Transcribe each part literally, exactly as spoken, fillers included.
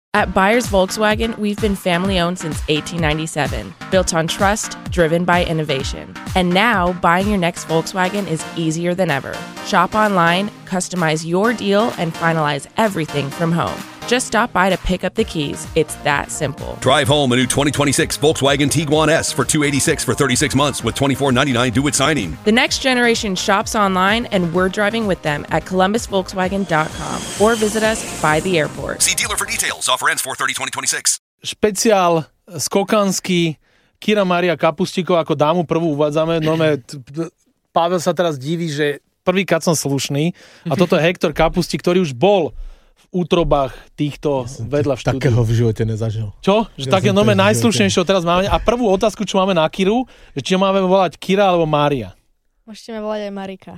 At Byers Volkswagen, we've been family-owned since eighteen ninety-seven, built on trust, driven by innovation. And now, buying your next Volkswagen is easier than ever. Shop online, customize your deal, and finalize everything from home. Just stop by to pick up the keys. It's that simple. Drive home a new twenty twenty-six Volkswagen Tiguan S for two hundred eighty-six dollars for thirty-six months with twenty-four ninety-nine due at signing. The next generation shops online, and we're driving with them at columbus volkswagen dot com or visit us by the airport. See dealer for details. Offer ends four thirty twenty twenty-six. Špeciál skokanský. Kira Mária Kapustíková ako dámu prvú uvádzame. Normálne, Pavel sa teraz diví, že prvýkrát som slušný. A toto je Hektor Kapustík, ktorý už bol v útrobách týchto ja vedľa v štúdiu. Takého v živote nezažil. Čo? Že ja také nové najslušnejšieho teraz máme. A prvú otázku, čo máme na Kiru, že či máme volať Kira alebo Mária. Môžete ma volať aj Marika.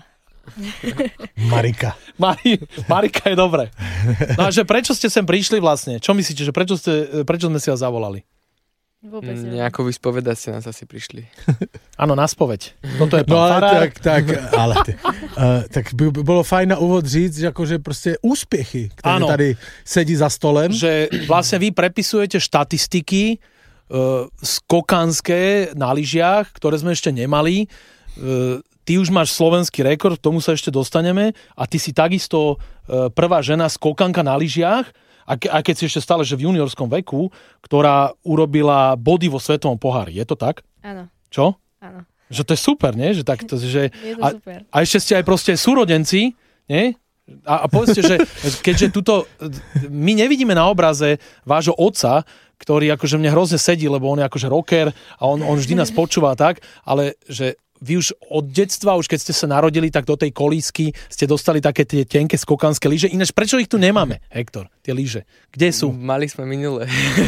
Marika. Mari, Marika je dobre. No a že prečo ste sem prišli vlastne? Čo myslíte, že prečo, ste, prečo sme si vás zavolali? Vôbec mm, nejako vyspovedať ste nás asi prišli. Áno, na spoveď. Toto je pán no, ale farár. tak, tak, ale ty, uh, tak by bolo fajn na úvod říct, že akože proste úspechy, ktoré ano. Tady sedí za stolem. Že vlastne vy prepisujete štatistiky uh, skokanské na lyžiach, ktoré sme ešte nemali. Uh, ty už máš slovenský rekord, k tomu sa ešte dostaneme a ty si takisto uh, prvá žena skokanka na lyžiach, a ke, aj keď si ešte stále že v juniorskom veku, ktorá urobila body vo svetovom pohári. Je to tak? Áno. Čo? Áno. Že to je super, nie? Že takto, že, je to a, super. A ešte ste aj proste súrodenci, nie? A, a povedzte, že keďže tuto, my nevidíme na obraze vášho otca, ktorý akože mne hrozne sedí, lebo on je akože rocker a on, on vždy nás počúva tak, ale že vy už od detstva, už keď ste sa narodili, tak do tej kolísky ste dostali také tie tenké skokanské lyže. Ináč, prečo ich tu nemáme, Hektor, tie lyže? Kde sú? Mali sme minule.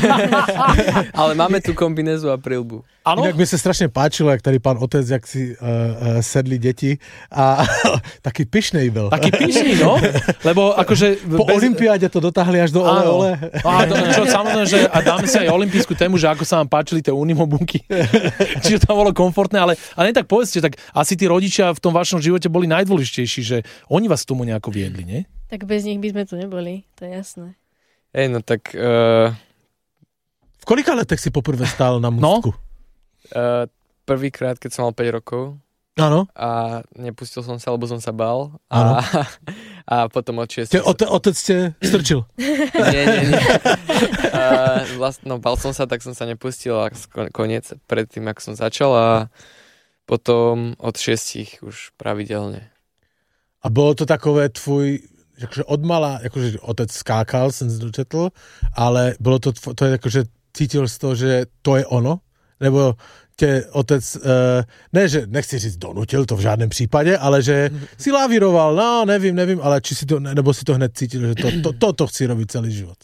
Ale máme tu kombinézu a prilbu. Ano? Inak mi sa strašne páčilo, jak tady pán otec, jak si uh, uh, sedli deti a taký pyšnej byl. Taký pyšný, no? Lebo akože... Po bez... olympiáde to dotáhli až do ole ole. A to, čo, samozrejme, že a dáme si aj olympijskú tému, že ako sa vám páčili tie unimobunky. Čiže to bolo komfortné, ale, ale nie tak povedzte, tak asi tí rodičia v tom vašom živote boli najdôležitejší, že oni vás tomu nejako viedli, nie? Tak bez nich by sme tu neboli, to je jasné. Ej, no tak... Uh... V kolika letech si poprvé stál na mústku? No? Uh, prvýkrát, keď som mal päť rokov. Áno. A nepustil som sa, lebo som sa bál. A, a potom od šiestich... Ote, otec ste strčil? nie, nie, nie. Uh, vlastne, no, bál som sa, tak som sa nepustil a koniec predtým, ako som začal a potom od šiestich už pravidelne. A bolo to takové tvoj... Akože odmala, akože otec skákal, som si dočetl, ale bolo to, to je akože cítil z toho, že to je ono? Nebo tě otec, uh, ne, že nechci říct donutil, to v žádném případě, ale že si lavíroval, no nevím, nevím, ale či si to, nebo si to hned cítil, že to, to, to, to chci robiť celý život?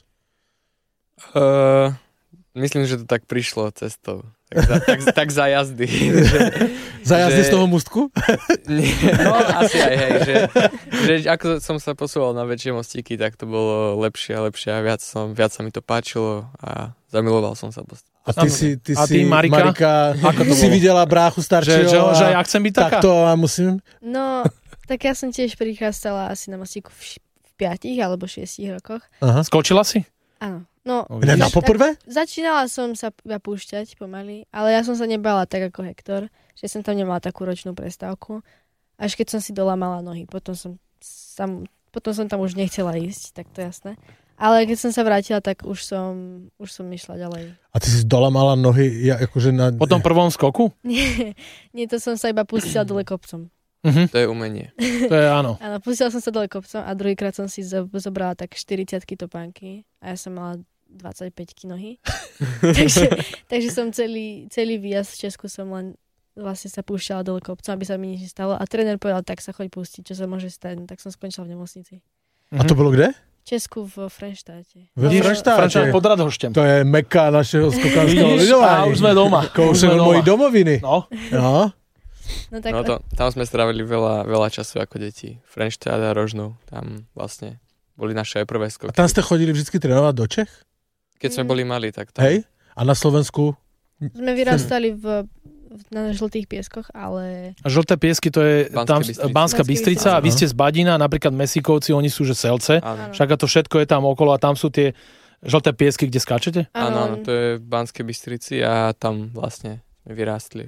Uh, myslím, že to tak prišlo cestou. Tak za, tak, tak za jazdy. Že, za jazdy že, z toho mústku? Nie, no asi aj, hej. Že, že ako som sa posúval na väčšie mostíky, tak to bolo lepšie a lepšie a viac, som, viac sa mi to páčilo a zamiloval som sa. A ty si, ty a ty si Marika, Marika ako to si bolo? Videla bráchu staršieho? Že, že, že ja chcem byť taká? Tak to a musím? No, tak ja som tiež prichástala asi na mostíku v, v piatich alebo šiestich rokoch. Aha. Skočila si? Áno. No, ne, na poprvé? Začínala som sa púšťať pomaly, ale ja som sa nebala tak ako Hektor, že som tam nemala takú ročnú prestávku. Až keď som si dolamala nohy, potom som, sam, potom som tam už nechcela ísť, tak to jasné. Ale keď som sa vrátila, tak už som, už som išla ďalej. A ty si dolamala nohy ja, akože na... Po tom prvom skoku? Nie, nie, to som sa iba pustila dole kopcom. Uh-huh. To je umenie. To je áno. Áno, pustila som sa dole kopcom a druhýkrát som si zobrala tak štyridsiatky topánky a ja som mala dvadsaťpäťky nohy. takže, takže som celý, celý výjazd v Česku som len vlastne sa púšťala dole kopcom, aby sa mi nič nestalo. A tréner povedal, tak sa choď pustiť, čo sa môže stať. Tak som skončila v nemocnici. A to bolo kde? V Česku v Frenštáte. V Frenštáte? Pod Radhošťem. To je Mekka našeho skokanského lyžovania. A už sme doma. Koušel mojí domoviny. No. No. No, tak... no to, tam sme strávili veľa, veľa času ako deti. Frenštát a Rožnov. Tam vlastne boli naše aj prvé skoky. A tam ste chodili vždycky trénovať do Čech? Keď sme boli mali, tak tam... Hej? A na Slovensku? Sme vyrastali v, v, na žltých pieskoch, ale... A žlté piesky to je tam Banská Bystrica a vy ste z Badina, napríklad Mesíkovci, oni sú že Selce. Áno. Však to všetko je tam okolo a tam sú tie Žlté piesky, kde skáčete? Áno, áno, to je v Banskej Bystrici a tam vlastne sme vyrástli.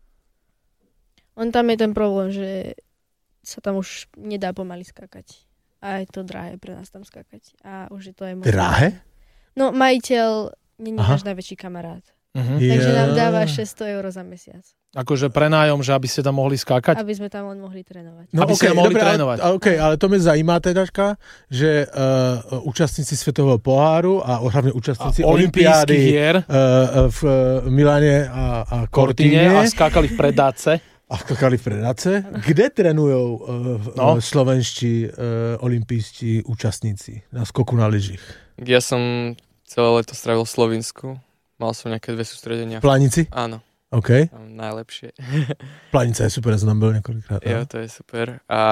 On tam je ten problém, že sa tam už nedá pomaly skákať. A je to drahé pre nás tam skákať. A už je to aj možné. Drahé? No, majiteľ nie je náš najväčší kamarát. Uh-huh. Takže Yeah. nám dáva šesťsto eur za mesiac. Akože prenájom, že aby ste tam mohli skákať? Aby sme tam len mohli trénovať. Aby ste mohli dobre, trénovať. Ale, okay, ale to mě zajímá tedačka, že uh, účastníci Světového poháru a hlavně účastníci olympiády hier uh, v uh, Miláne a, a Cortine Cortine a skákali v predáce. a skakali v predace. Kde trénujou uh, No. no. slovenští uh, olympijští účastníci na skoku na lyžích? Ja som celé leto strávil v Slovinsku. Mal som nejaké dve sústredenia. V Planici? Áno, OK. tam najlepšie. Planica je super, som tam byl několikrát. Jo, to je super. A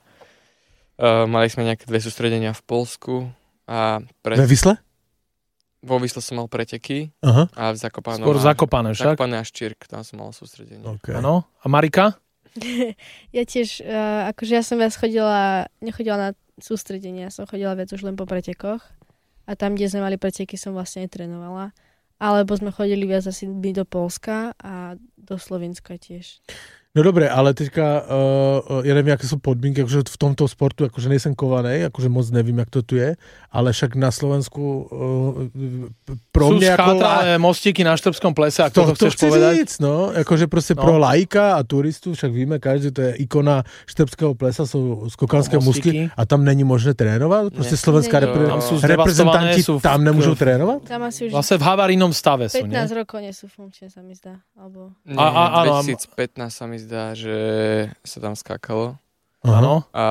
uh, mali sme nejaké dve sústredenia v Polsku. A pre... Ve Vysle? vo Vysle som mal preteky Aha. a v Zakopanom. Skôr Zakopané však. Zakopané a Štyrk, tam som mal sústredenie. Okay. Áno. A Marika? Ja tiež, uh, akože ja som viac chodila, nechodila na sústredenie, ja som chodila viac už len po pretekoch. A tam, kde sme mali preteky, som vlastne aj trénovala. Alebo sme chodili viac asi my do Polska a do Slovenska tiež. No dobré, ale teďka, uh, ja nevím, jaké jsou podmínky, jakože v tomto sportu, jakože nejsem kovaný, jakože moc nevím, jak to tu je, ale však na Slovensku uh, pro Sú mě jako... schátralé mostíky na Štrbskom plese, ak to, To, to chceš chci povedať. říct, no, jakože prostě No. pro laika a turistů, však víme, každý, to je ikona Štrbského plesa, jsou skokanské No, mostíky. musky a tam není možné trénovat? Prostě Ne. slovenská Ne, repre- tam sú reprezentanti zdevastované, sú v- tam nemůžou trénovat? Tam asi už Vlastne v havarínom stave sú, nie? pätnásť rokov nie sú funkčné, sa mi zdá. Alebo... Nie, A- a- áno, a- dvetisícpätnásť sa mi zdá, že sa tam skákalo. Áno. A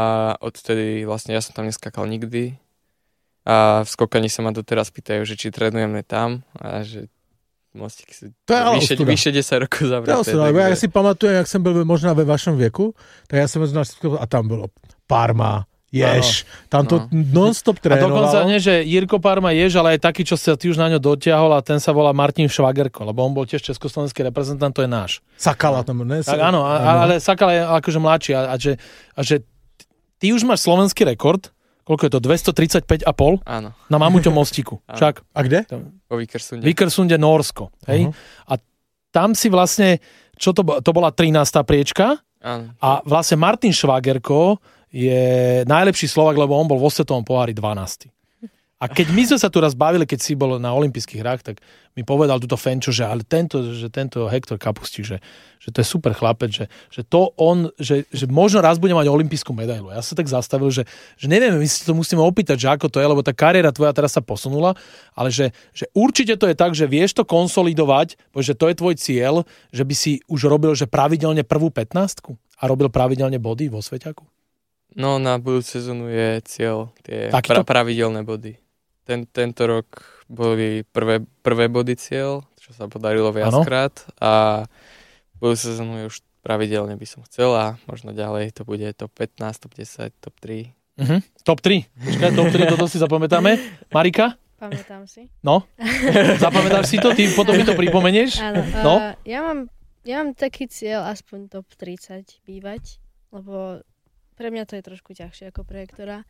odtedy vlastne ja som tam neskakal nikdy. A v skokaní sa ma doteraz pýtajú, že či trénujeme tam a že mostíky sú To je ale vyše, ostuda. vyše desať rokov To je zavreté. ostuda, lebo ja takže- si pamatujem, jak jsem byl možná ve vašem věku, tak já jsem na a tam bylo Parma, Jež, tam to No. non-stop A dokonca trénovalo. nie, že Jirko Parma Jež, ale aj taký, čo sa ty už na ňo dotiahol a ten sa volá Martin Švagerko, lebo on bol tiež československý reprezentant, to je náš. Sakala tam, ne? Tak áno, a, ale Sakala je akože mladší a, a, že, a že ty už máš slovenský rekord, koľko je to, dvestotridsaťpäť a pol Áno, na Mamuťom mostíku. Áno. Však A kde? vo Vikersunde. Vikersunde, Norsko. Hej? Uh-huh. A tam si vlastne, čo to, bo- to bola trinásta priečka Áno. a vlastne Martin Švagerko je najlepší Slovak, lebo on bol vo svetovom pohári dvanásty. A keď my sme sa tu raz bavili, keď si bol na olympijských hrách, tak mi povedal túto Fenčo, že ale tento, že tento Hektor Kapustí, že, že to je super chlapec, že, že to on, že, že možno raz bude mať olympijskú medailu. Ja sa tak zastavil, že, že neviem, my si to musíme opýtať, že ako to je, lebo tá kariéra tvoja teraz sa posunula, ale že, že určite to je tak, že vieš to konsolidovať, že to je tvoj cieľ, že by si už robil, že pravidelne prvú pätnástku a robil pravidelne body vo Sveťaku. No na budúcu sezónu je cieľ tie Takýto? pra- pravidelné body. Ten, tento rok boli prvé, prvé body cieľ, čo sa podarilo viackrát a budúcu sezónu je už pravidelne by som chcel a možno ďalej to bude top pätnásť, top desať, top tri. Uh-huh. Top tri. Počkaj, top tri, toto si zapamätáme. Marika? Pamätám si. No? Zapamätáš si to? Ty potom mi to pripomenieš? Áno. No? Uh, ja, mám, ja mám taký cieľ aspoň top tridsať bývať, lebo pre mňa to je trošku ťažšie ako pre Hektora,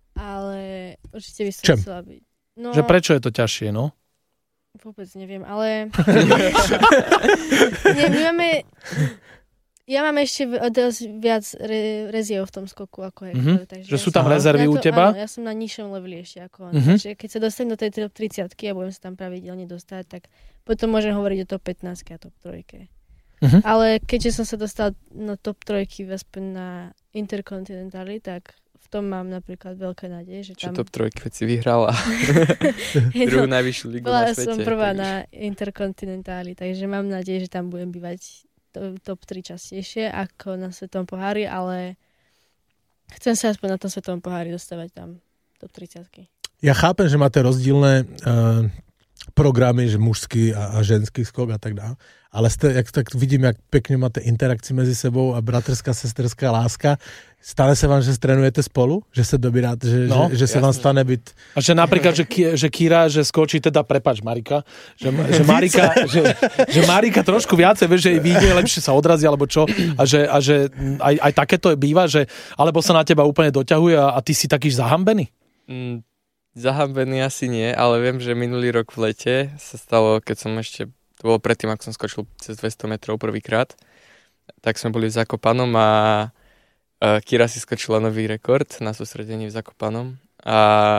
ale určite by som Čem? chcela byť. No, Že prečo je to ťažšie, no? vôbec neviem, ale... Nie, my máme... Ja mám ešte v- dosť viac re, reziev v tom skoku ako Hektor. Mhm. Takže Že ja sú tam som- rezervy ja u to- teba? Áno, ja som na nižšom leveli ešte ako on. Mhm. Takže keď sa dostanem do tej top tridsiatky a budem sa tam pravidelne dostať, tak potom môžem hovoriť o top pätnástke a top trojke. Mhm. Ale keďže som sa dostal na top trojky aspoň na Intercontinentali, tak v tom mám napríklad veľké nádej, že Čo tam... top trojky, veď si vyhrala druhú najvyššiu ligu Bola na svete. som prvá takže- na Intercontinentali, takže mám nádej, že tam budem bývať to, top tri častejšie ako na Svetovom pohári, ale chcem sa aspoň na tom Svetovom pohári dostávať tam top tridsiatky. Já chápem, že máte rozdílné uh, programy, že mužský a, a ženský skok a tak dále, ale jste, jak tak vidím, jak pěkně máte interakci mezi sebou a bratrská, sesterská láska. Stane se vám, že trénujete spolu? Že se dobíráte, že, No, že, že se jasne. vám stane byť... A že napríklad, že, Ki- že Kira, že skočí teda, prepač Marika, že, že, Marika, že, že Marika trošku viacej, vieš, že jej vyjde, lepšie sa odrazí, alebo čo, a že, a že aj, aj takéto býva, že alebo sa na teba úplne doťahuje a, a ty si taký zahambený. Mm, Zahambený asi nie, ale viem, že minulý rok v lete sa stalo, keď som ešte, to bolo predtým, ako som skočil cez dvesto metrov prvýkrát, tak sme boli v Zakopanom a Kira si skočila nový rekord na sústredení v Zakopanom a,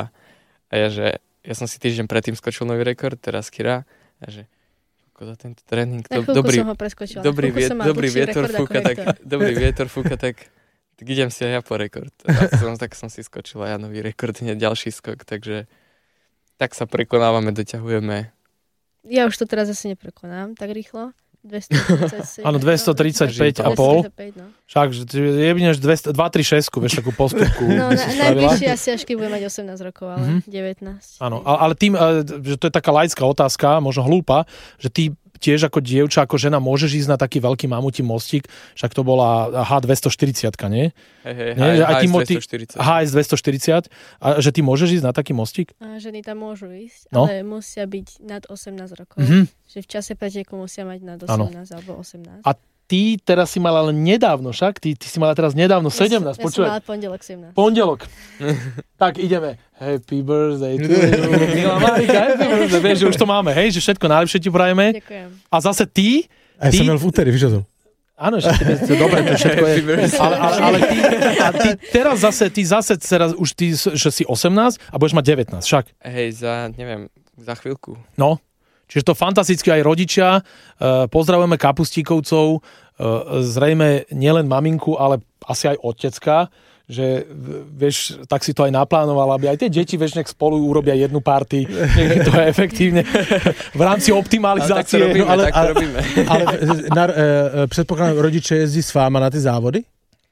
a ja, že ja som si týždeň predtým skočil nový rekord, teraz Kira, a že za tento tréning, do, dobrý, som ho preskočila. Dobrý, vie, dobrý vietor fúka, tak, dobrý vietor fúka, tak tak idem si aj ja po rekord. Tak som, tak som si skočila ja nový rekord, hneď ďalší skok, takže tak sa prekonávame, doťahujeme. Ja už to teraz asi neprekonám tak rýchlo. dvestotridsaťsedem Áno, dvestotridsaťpäť a pol. No. Však, že jebneš dva tri šesť, vieš, takú postupku. No, na, najbližšie asi až keď budem mať osemnásť rokov, ale mm-hmm. devätnásť. Áno, ale, ale tým, že to je taká laická otázka, možno hlúpa, že ty tiež ako dievča, ako žena môžeš ísť na taký veľký mamutí mostík, však to bola há dvestoštyridsať, nie? Hej, hej, hej, há es dvestoštyridsať. há es dvestoštyridsať. A že ty môžeš ísť na taký mostík? A ženy tam môžu ísť, no? Ale musia byť nad osemnásť rokov. Mm-hmm. Že v čase preteku musia mať nad osemnásť ano. Alebo osemnásť. A ty teraz si mala len nedávno, však? Ty, ty si mala teraz nedávno ja sedemnásť. Ja som mala pondelok sedemnásť. Pondelok. Tak ideme. Happy birthday to you. Milá Marika, happy birthday. Vieš, že už to máme, hej? Že všetko najlepšie ti prajeme. Ďakujem. A zase ty... A ja ty... som mal v úteri, víš o tom? Áno, že to dobre, to všetko je. Ale, ale, ale ty, a ty teraz zase, ty zase teraz už ty, že si osemnásť a budeš mať devätnásť, však? Hej, za, neviem, za chvíľku. No, čiže to fantasticky aj rodičia. Pozdravujeme Kapustíkovcov, zrejme nielen maminku, ale asi aj otecka, že vieš, tak si to aj naplánoval, aby aj tie deti, vieš, nech spolu urobia jednu party, nech to je efektívne v rámci optimalizácie. Ale tak to robíme, ale, tak to robíme. Ale, ale e, predpokladám, rodiče jezdí s váma na tie závody?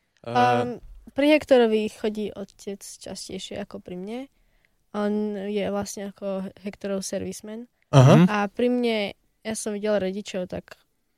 Um, pri Hektorovi chodí otec častejšie ako pri mne. On je vlastne ako Hektorov servisman. Aha. A pri mne, ja som videl rodičov tak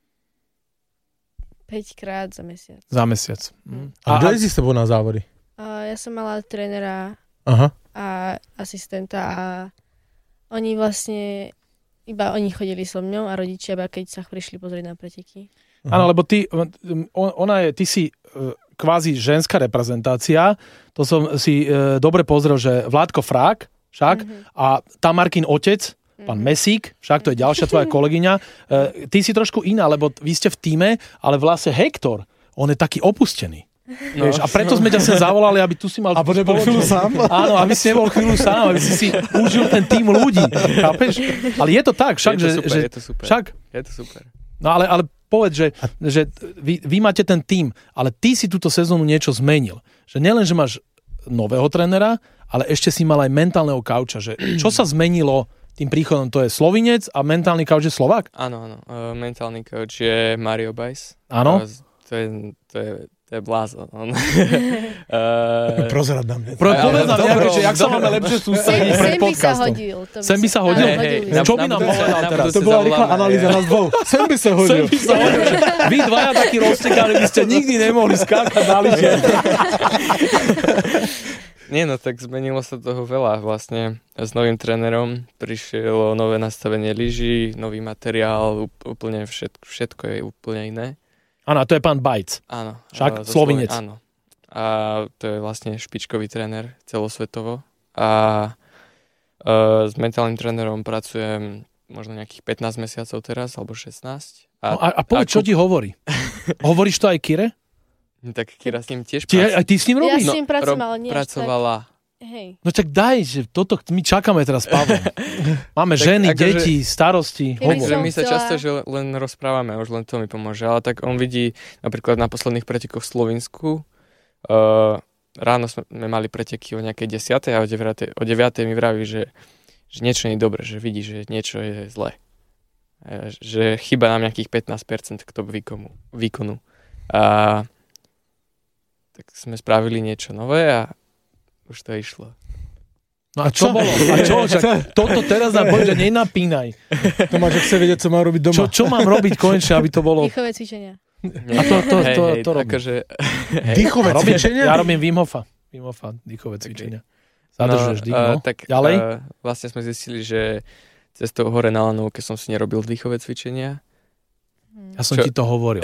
päť krát za mesiac. Za mesiac. Hm. A kto jezdí s tebou na závody? Uh, ja som mala trénera Aha. a asistenta a oni vlastne iba oni chodili so mňou a rodičia iba keď sa prišli pozrieť na preteky. Áno, lebo ty, ona je, ty si kvázi ženská reprezentácia, to som si e, dobre pozrel, že Vládko Frák, však, mm-hmm. a Tamarkin otec, pán Mesík, však to je ďalšia tvoja kolegyňa. E, ty si trošku iná, lebo vy ste v tíme, ale vlastne Hektor, on je taký opustený. No. Vieš, a preto sme ťa sem zavolali, aby tu si mal... A nebol chvíľu sám? Áno, aby si nebol chvíľu sám, aby si si užil ten tým ľudí. Chápeš? Ale je to tak, však, je to že... super, že je to super. Však, je to super. no ale, ale povedz, že, že vy, vy máte ten tým, ale ty si túto sezónu niečo zmenil. Že nielen, že máš nového trénera, ale ešte si mal aj mentálneho kauča. Že čo sa zmenilo tým príchodom? To je Slovinec a mentálny kauč je Slovák? Áno, áno. Uh, mentálny kauč je Mario Bajs. Áno. Uh, to je... To je To je blázon. uh, Prozrad na mňa. Pro, povedz nám nejaké, že jak sa máme lepšie sústrediť pred podcastom. Sem by sa podcastom. hodil. Sem by sa hodil? Hej, hej, na, čo by nám povedal teraz? To bola rýchla analýza nás dvoch. Sem by sa hodil. Sem by sa hodil. Vy dvaja takí roztekali, by ste nikdy nemohli skákať na lyžiach. Nie, no tak zmenilo sa toho veľa vlastne. S novým trénerom prišielo nové nastavenie lyží, nový materiál, úplne všetko, všetko je úplne iné. Áno, to je pán Bajc. Áno. Však Slovinec. Áno. A to je vlastne špičkový tréner celosvetovo. A uh, s mentálnym trénerom pracujem možno nejakých pätnásť mesiacov teraz, alebo šestnásť. A, no a, a povedz, čo ti hovorí? Hovoríš to aj Kire? Tak Kira s ním tiež Ty, aj ty s ním robíš? Ja s ním no, pracujem, rob, ale nie pracovala. Tak... Hej. No tak daj, že toto, my čakáme teraz Pavlom. Máme tak ženy, akože, deti, starosti. Že my sa chcela... často že len rozprávame, už len to mi pomôže, ale tak on vidí napríklad na posledných pretekoch v Slovinsku, uh, ráno sme mali preteky o nejakej desiatej a o deviatej, o deviatej mi vraví, že, že niečo nie je dobre, že vidí, že niečo je zlé. Uh, že chýba nám nejakých pätnásť percent k tomu výkonu. výkonu. A tak sme spravili niečo nové a už to išlo. No a čo, čo bolo? A čo? Čak, toto teraz nám povedz, že nenapínaj. Tomáš, ak chce vedieť, co má robiť doma. Čo, čo mám robiť konečne, aby to bolo... Dýchové cvičenia. A to, to, hej, to, hej, to robím. Akože, Dýchové robím, cvičenia? Ja robím Wim Hofa. Wim Hofa, dýchové cvičenia. Zadržuješ dých, no. Uh, tak, Ďalej? Uh, vlastne sme zistili, že cestou hore na lanovke som si nerobil dýchové cvičenia. Ja som čo? ti to hovoril.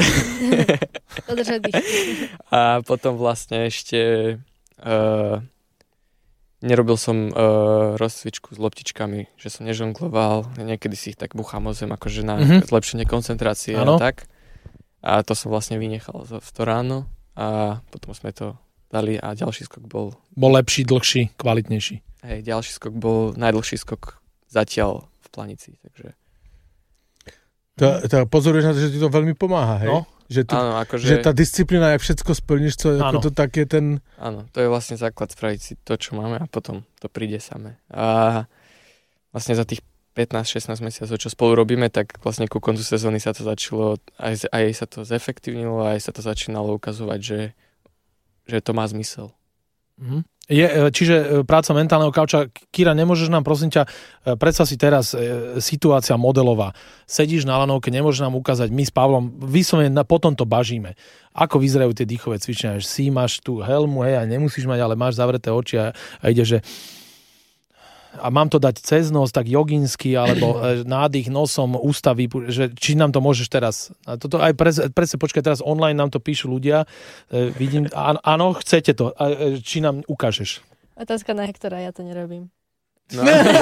Zadržať dých. A potom vlastne ešte... Uh, nerobil som uh, rozcvičku s loptičkami, že som nežongloval, niekedy si ich tak buchám o zem, akože na mm-hmm. zlepšenie koncentrácie a tak. A to som vlastne vynechal v to ráno a potom sme to dali a ďalší skok bol... Bol lepší, dlhší, kvalitnejší. Hej, ďalší skok bol najdlhší skok zatiaľ v Planici, takže... To, to pozoruješ na to, že ti to veľmi pomáha, hej? No. Že, tu, áno, akože... že tá disciplína, jak všetko splníš, to, ako to tak je ten... Áno, to je vlastne základ spraviť si to, čo máme a potom to príde samé. A vlastne za tých pätnásť šestnásť mesiacov, čo spolu robíme, tak vlastne ku koncu sezóny sa to začalo, aj, aj sa to zefektívnilo, aj sa to začínalo ukazovať, že, že to má zmysel. Mhm. Je, čiže práca mentálneho kauča. Kira, nemôžeš nám, prosím ťa, predstav si teraz e, situácia modelová. Sedíš na lanovke, nemôžeš nám ukázať, my s Pavlom vyslovene potom to bažíme. Ako vyzerajú tie dýchové cvičenia? Si máš tú helmu, hej, a nemusíš mať, ale máš zavreté oči a, a ide, že a mám to dať cez nos, tak joginsky, alebo nádych nosom, ústa vypú, že či nám to môžeš teraz. A toto aj presne, počkaj, teraz online nám to píšu ľudia. E, vidím, áno, chcete to. A, či nám ukážeš? Otázka na Hektora, ja to nerobím. No.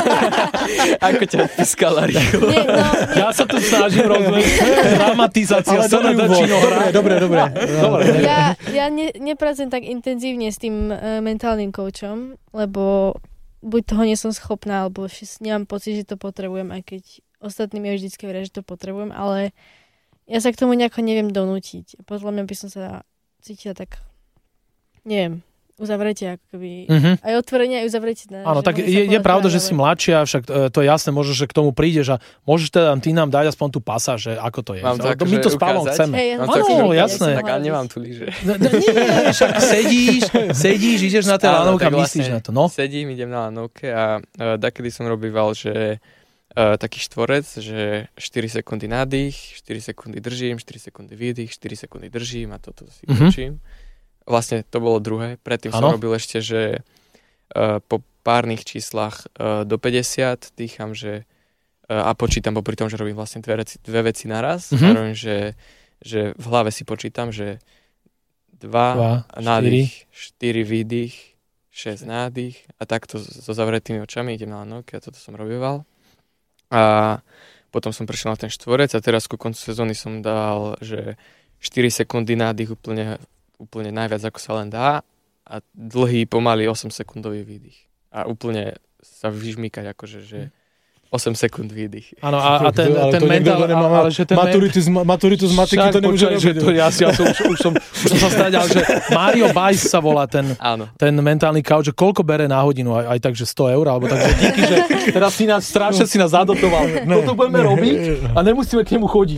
Ako ťa odpískala rýchlo. Nie, no. Ja sa tu snažím rozumieť. Dramatizácia. Ale dobre, dobre, dobre. Ja, ja ne, nepracujem tak intenzívne s tým uh, mentálnym koučom, lebo buď toho nie som schopná, alebo nemám pocit, že to potrebujem, aj keď ostatní mi vždycky veria, že to potrebujem, ale ja sa k tomu nejako neviem donútiť. Podľa mňa by som sa cítila tak, neviem, uzavretie, akoby, mm-hmm. aj otvorenie, aj uzavretie. Áno, tak je, je pravda, že si mladšia, však to je jasné, možno, že k tomu prídeš a môžeš teda ty nám dať aspoň tú pasáž, že ako to je. Mám to ako, my to s Pavlom chceme. Hey, ja áno, jasné. Tak, ale nemám tu lyže. No, no, nie, však sedíš, sedíš, ideš na tej lanovke a myslíš na to. No? Sedím, idem na lanovke a uh, dakedy som robíval, že uh, taký štvorec, že štyri sekundy nádych, štyri sekundy držím, štyri sekundy výdych, štyri sekundy držím a toto si mm-hmm. počím. Vlastne to bolo druhé. Predtým ano. Som robil ešte, že uh, po párnych číslach uh, do päťdesiat dýcham, že uh, a počítam popri tom, že robím vlastne dve, reci, dve veci naraz. Mm-hmm. Robím, že, že v hlave si počítam, že dva, dva nádych, štyri výdych, šesť nádych a takto so zavretými očami idem na lanovke a toto som robieval. A potom som prešiel na ten štvorec a teraz ku koncu sezóny som dal, že štyri sekundy nádych úplne úplne najviac, ako sa len dá a dlhý, pomaly osem sekundový výdych. A úplne sa vyžmýkať, akože, že osem sekúnd výdych. Áno, a, a ten, ten mentál... Ale že ten maturitu, z, maturitu z matiky to nemôže robiť. To, ja, ja som, už, už, som, už som sa stradil, že Mario Bajs sa volá ten, ten mentálny kauč, že koľko bere na hodinu, aj, aj tak, že sto eur, alebo tak, že díky, že teraz si nás strašne si nás zadotoval. Toto budeme robiť a nemusíme k nemu chodiť.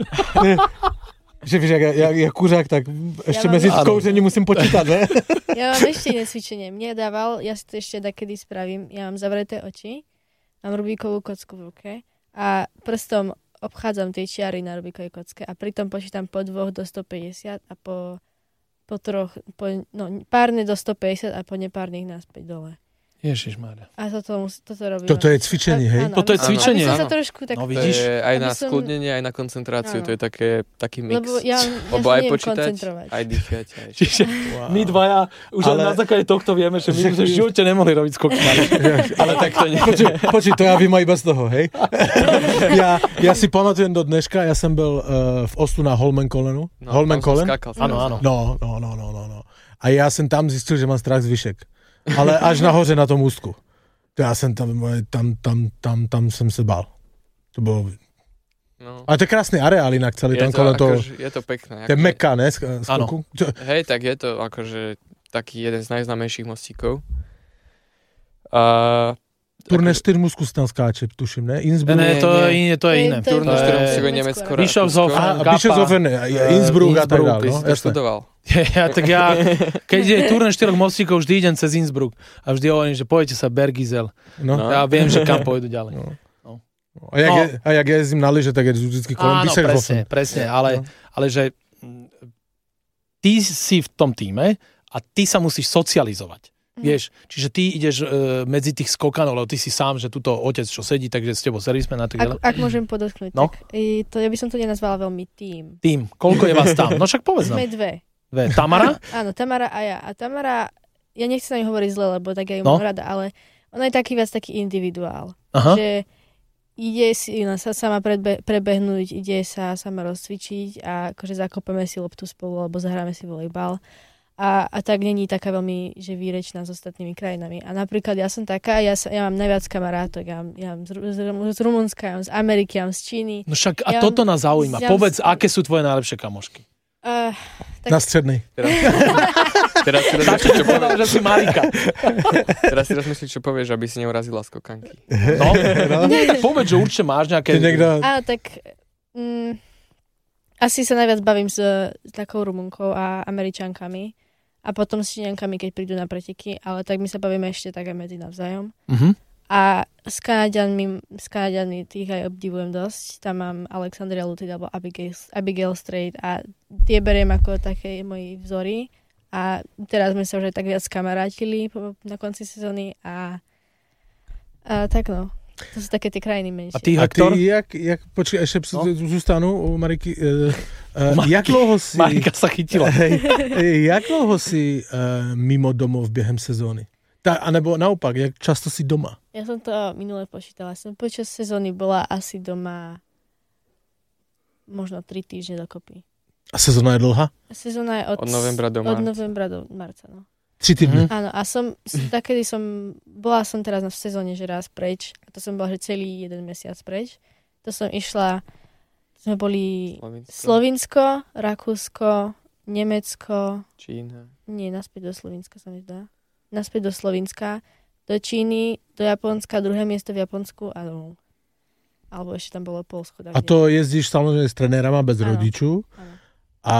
Že víš, jak, jak, jak kuřák, tak ešte ja medzi kouřením musím počítať, ne? Ja mám ešte iné cvičenie. Mne dával, ja si to ešte takedy spravím, ja mám zavreté oči, mám Rubíkovú kocku v ruke a prstom obchádzam tie čiary na Rubikovej kocke a pritom počítam po dvoch do stopäťdesiat a po, po troch, po, no, párne do stopäťdesiat a po nepárnych naspäť dole. Ježišmária. A toto, toto robím. Toto je cvičenie, hej? Toto je cvičenie. Aby som sa trošku tak... No vidíš? To je aj na som... skľudnenie, aj na koncentráciu. Áno. To je také, taký mix. Lebo ja, ja Lebo aj počítať, aj dýchať. Aj Čiže wow. My dvaja už ale... na základe tohto vieme, že my sme v živote nemohli robiť skoky. Ale tak to nie. Počuj, počuj, to ja vím aj bez toho, hej? ja, ja si pamatujem do dneška, ja som byl uh, v Oslu na Holmenkollenu. No, Holmenkollen? Áno, áno. No, no, no, no, no. A ja som tam zistil, že mám strach z výšek. Ale až nahoře na tom ústku. Ja som tam, tam, tam, tam, tam som sa bál. To bolo... No. Ale to je krásny areál inak celý. Je, tam to, to, akože, je to pekné. To je Mekka, ne? Skoku? Hej, tak je to akože taký jeden z najznámejších mostíkov. A... Turné štyri Muskus tam skáče, tuším, ne? Innsbruck. Ne, to je iné. To je iné. Turné štyri Muskus je Nemecko. Bischofshofen, Bischofshofen, Innsbruck a tak ďalej. Ty si to študoval. Ja, tak ja, keď je turné štyroch mostíkov, vždy idem cez Innsbruck a vždy hovorím, že pojďte sa Bergizel. No. Ja viem, že kam pôjdu ďalej. No. No. A jak, no. je, a jak jezdím na lyže, tak je vždycky kolem Áno, Bischofhofen. presne, presne, ale, no. ale že ty si v tom týme a ty sa musíš socializovať. Vieš, čiže ty ideš uh, medzi tých skokanov, lebo ty si sám, že tuto otec, čo sedí, takže s tebou servismen a tak ďalej. Ak, ak môžem podotknúť, no? tak i to, ja by som to nenazvala veľmi tým. Tým, koľko je vás tam? No však povedz nám. Sme dve. Dve. Tamara? Áno, Tamara a ja. A Tamara ja nechcem na ňu hovoriť zle, lebo tak ja ju no. mám rada, ale ona je taký viac taký individuál. Aha. Že ide si no, sa sama predbe- prebehnúť, ide sa sama rozcvičiť a akože zakopeme si loptu spolu, alebo zahráme si volejbal. A, a tak není taká veľmi, že výrečná s ostatnými krajinami. A napríklad ja som taká, ja, sa, ja mám najviac kamarátok, ja mám, ja mám z, z, z Rumunska, ja mám z Ameriky, ja mám z Číny. No však a ja toto mám, nás zaujíma. Ja Povedz, z... aké sú tvoje najlepšie kamošky? Uh, tak... Na strednej. Teraz, teraz si rozmyslíš, čo povieš, že si Marika. Teraz si rozmyslíš, čo povieš, aby si neurazila skokanky. No, no. Povedz, že určite máš nejaké... Niekto... Á, tak... Mm, asi sa najviac bavím s, s takou Rumunkou a Američankami. A potom s Číňankami, keď prídu na preteky, ale tak my sa bavíme ešte tak aj medzi navzájom. Uh-huh. A s Kanaďanmi, s Kanaďanmi tých aj obdivujem dosť. Tam mám Alexandria Lutid alebo Abigail, Abigail Strait a tie beriem ako také moji vzory. A teraz sme sa už aj tak viac kamarátili na konci sezóny a, a tak no. To sú také tie krajiny menšie. A ty, Hector? A ty, jak, jak, počkej, ešte no? zústanu u Mariky. Uh, uh, jak dlouho si... Marika sa chytila. Hej, hej, jak dlouho si uh, mimo domov během sezóny? Ta, anebo naopak, jak často si doma? Ja som to minule počítala. Som počas sezóny bola asi doma možno tri týždne dokopy. A sezóna je dlhá? Sezóna je od, od novembra do marca. Od novembra do marca, no. Tři týdny. Mm. Áno, a som, takedy som, bola som teraz v sezóne, že raz preč, a to som bola, že celý jeden mesiac preč. To som išla, to sme boli Slovinsko, Slovinsko Rakúsko, Nemecko, Čína. Nie, naspäť do Slovinska sa mi zdá. Naspäť do Slovinska, do Číny, do Japonska, druhé miesto v Japonsku a domov. Alebo ešte tam bolo Poľsko. A to jezdíš samozrejme s trenérama bez áno, rodičů. Áno. A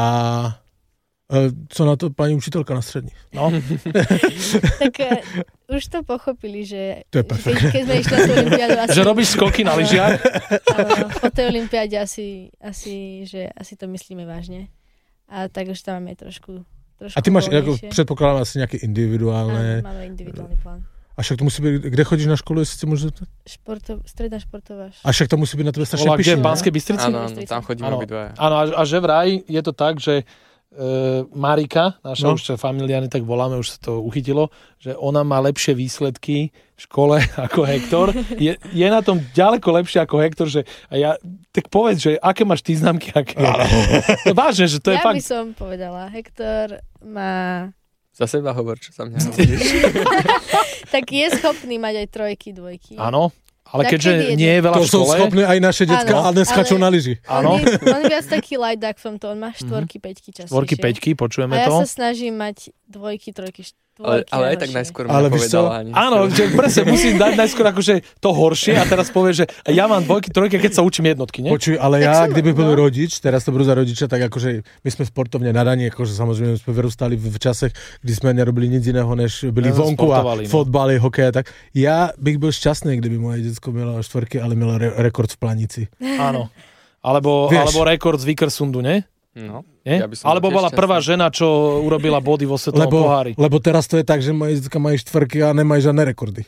co na to pani učiteľka na strední? No. Tak uh, už to pochopili, že, to je že keď, keď sme išli na tú olympiádu... Asi, že robíš skoky na lyžiach? Áno, po tej olympiáde asi, asi, že asi to myslíme vážne. A tak už tam máme trošku, trošku A ty máš, ako, voľnejšie. predpokladám, asi nejaké individuálne... Áno, máme individuálny plán. A však to musí byť, kde chodíš na školu, jestli si môžeš zeptať? Športov, stredná športová. A však to musí byť na tebe strašne Volá, kde? V pyšné. Banskej Bystrici? Áno, áno, tam chodíme obidvaja. Áno, a, a že vraj je to tak, že Uh, Marika, naša no. už sa familiárne tak voláme, už sa to uchytilo, že ona má lepšie výsledky v škole ako Hector. Je, je na tom ďaleko lepšie ako Hector, že a ja, tak povedz, že aké máš ty známky, aké... No, vážne, že to je ja fakt... by som povedala, Hector má... Za seba hovor, čo sa mňa hovoríš. Tak je schopný mať aj trojky, dvojky. Áno. Ale Tak keďže kedy je nie je veľa To v škole... sú schopné aj naše decka, Áno, ale neskačú ale- na lyži. Áno. On je, on je viac taký light duck v tomto, on má štvorky, peťky častejšie. Štvorky, peťky, počujeme A ja to. sa snažím mať dvojky, trojky, Ale, štvorky. ale aj tak najhoršie. najskôr Ale mňa víš co? povedala. ani Áno, čo. že presne musím dať najskôr akože to horšie a teraz povie, že ja mám dvojky, trojky, keď sa učím jednotky, nie? Počuj, ale Tak ja, som- kdyby byl no. rodič, teraz to budu za rodiča, tak akože my sme sportovne nadaní, akože samozrejme sme vyrústali v časech, kdy sme nerobili nic iného, než byli Ja, vonku a sportovali, no. fotbal, hokej a tak. Ja bych byl šťastný, kdyby moje detsko mělo štvorky, ale mělo re- rekord v planici. Áno. Alebo, Vieš. alebo rekord z Vikersundu, nie? No, nie? ja by som Alebo bol tiež bola prvá šťastný. žena, čo urobila body vo svetovom Lebo, pohári. lebo teraz to je tak, že moje detka majú štvorky a nemajú žiadne rekordy.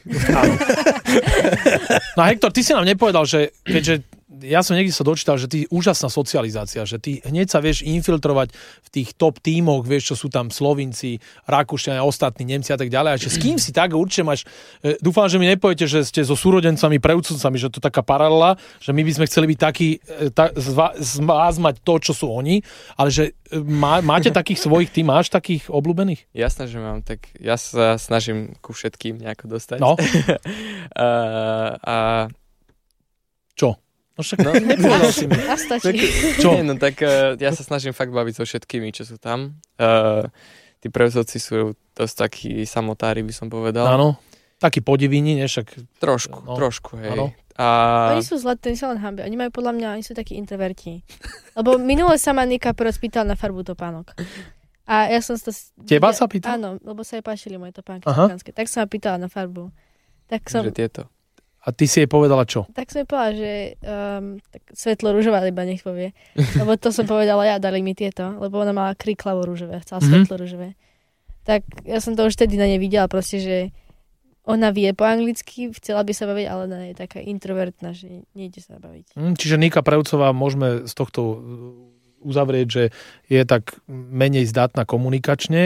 No a Hector, ty si nám nepovedal, že keďže ja som niekde sa dočítal, že ty úžasná socializácia, že ty hneď sa vieš infiltrovať v tých top tímoch, vieš, čo sú tam Slovinci, Rakúšania, ostatní Nemci a tak ďalej. A že s kým si tak určite máš... E, dúfam, že mi nepoviete, že ste so súrodencami, prevcúcami, že to je taká paralela, že my by sme chceli byť takí, e, ta, zva, z vás mať to, čo sú oni, ale že e, má, máte takých svojich, ty máš takých obľúbených? Jasné, že mám, tak ja sa snažím ku všetkým nejako dostať. No. a, a Čo? No však no, nepovedal si mi. A stačí. Čo? Nie, no tak uh, ja sa snažím fakt baviť so všetkými, čo sú tam. Uh, tí prevzorci sú dosť takí samotári, by som povedal. Áno. Takí podivíni, nie? Však... Trošku, No. trošku, hej. Áno. A... Oni sú zlatí, oni sa len hambia. Oni majú podľa mňa, oni sú takí introverti. Lebo minule sa ma Nika spýtal na farbu topánok. A ja som to... Teba sa pýtal? Áno, lebo sa jej páčili moje topánky Aha. topánske. Tak som ma pýtala na farbu. Tak som, Že tieto. A ty si jej povedala čo? tak som jej povedala, že um, tak svetlo rúžová iba nech povie. Lebo to som povedala ja, dali mi tieto. Lebo ona mala kriklavo rúžové, chcela Mhm. svetlo rúžové. Tak ja som to už vtedy na nej videla proste, že ona vie po anglicky, chcela by sa baviť, ale ona je taká introvertná, že nejde sa baviť. Hm, čiže Nika Prevcová môžeme z tohto uzavrieť, že je tak menej zdatná komunikačne,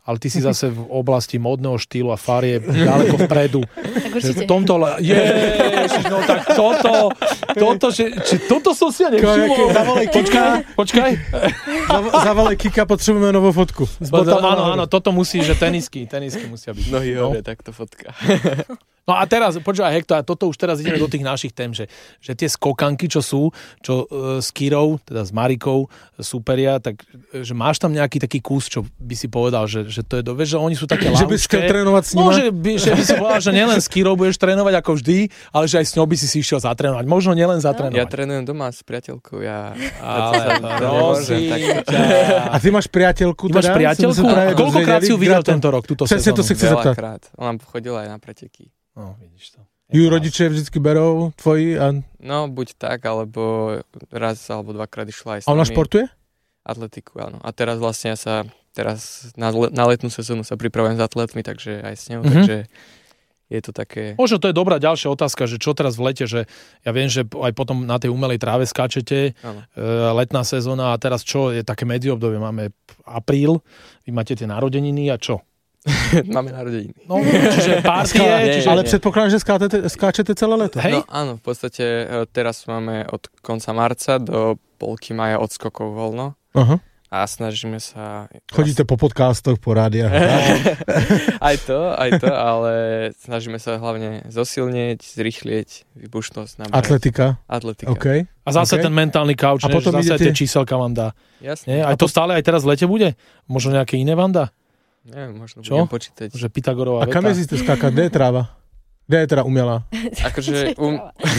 ale ty si zase v oblasti módneho štýlu a farie ďaleko vpredu. Tak určite. V tomto... Ježiš, no tak toto, toto, že, či toto som si ja nevšimol. Zavolej Kika. Počkaj. Zavolej Kika, potrebujeme novú fotku. Áno, áno, toto musí, že tenisky, tenisky musia byť. Nohy No. hore, takto fotka. No a teraz, počúvaj Hektor, toto už teraz ideme do tých našich tém, že, že tie skokanky, čo sú, čo e, s Kírou, teda s Marikou, súperia, tak že máš tam nejaký taký kus, čo by si povedal, že, že to je do... Vieš, že oni sú také Že by ľahučké. si chcel trénovať s nima? No, že by, že by si povedal, že nielen s Kírou budeš trénovať ako vždy, ale že aj s ňou by si si išiel zatrénovať. Možno nielen zatrénovať. Ja trénujem doma s priateľkou, ja... Ale prosím tak- ťa. A ty máš priateľku? Ty máš teda? priateľku? Sme sa práve Koľkokrát si ju dozvedeli? videl Gratulujem. tento rok, túto Presne sezónu? to si chcem zeptať. Veľakrát. Ona chodila aj na preteky. No, vidíš to. Ju rodičia vždycky berou tvoji a, No, buď tak, alebo raz alebo dvakrát išla aj s a ona nami. športuje? Atletiku, áno. A teraz vlastne ja sa, teraz na, le- na letnú sezónu sa pripravujem s atletmi, takže aj s ňou, Mhm. takže je to také... Možno to je dobrá ďalšia otázka, že čo teraz v lete, že ja viem, že aj potom na tej umelej tráve skáčete, Áno. e, letná sezóna a teraz čo, je také medziobdobie, máme apríl, vy máte tie narodeniny a čo? Máme narodeniny. No, čiže partie, Nie, čiže... Ale nie. predpokladám, že skáčete, skáčete celé leto. Hej? No áno, v podstate e, teraz máme od konca marca do polky maja odskokov voľno Aha. a snažíme sa... Chodíte po podcastoch, po rádiách. aj to, aj to, ale snažíme sa hlavne zosilnieť, zrýchlieť, vybušnosť, nabrať. Atletika. Atletika. OK. A zase OK. ten mentálny kauč, A ne, potom že zase idete- tie číselka vám dá. Jasne. Nie? Aj to stále aj teraz v lete bude? Možno nejaké iné vám dá? Neviem, možno Čo? budem počítať. Že Pythagorová A kam veta. jezdíte skákať? Kde je tráva? Kde je teda umelá? Akože um,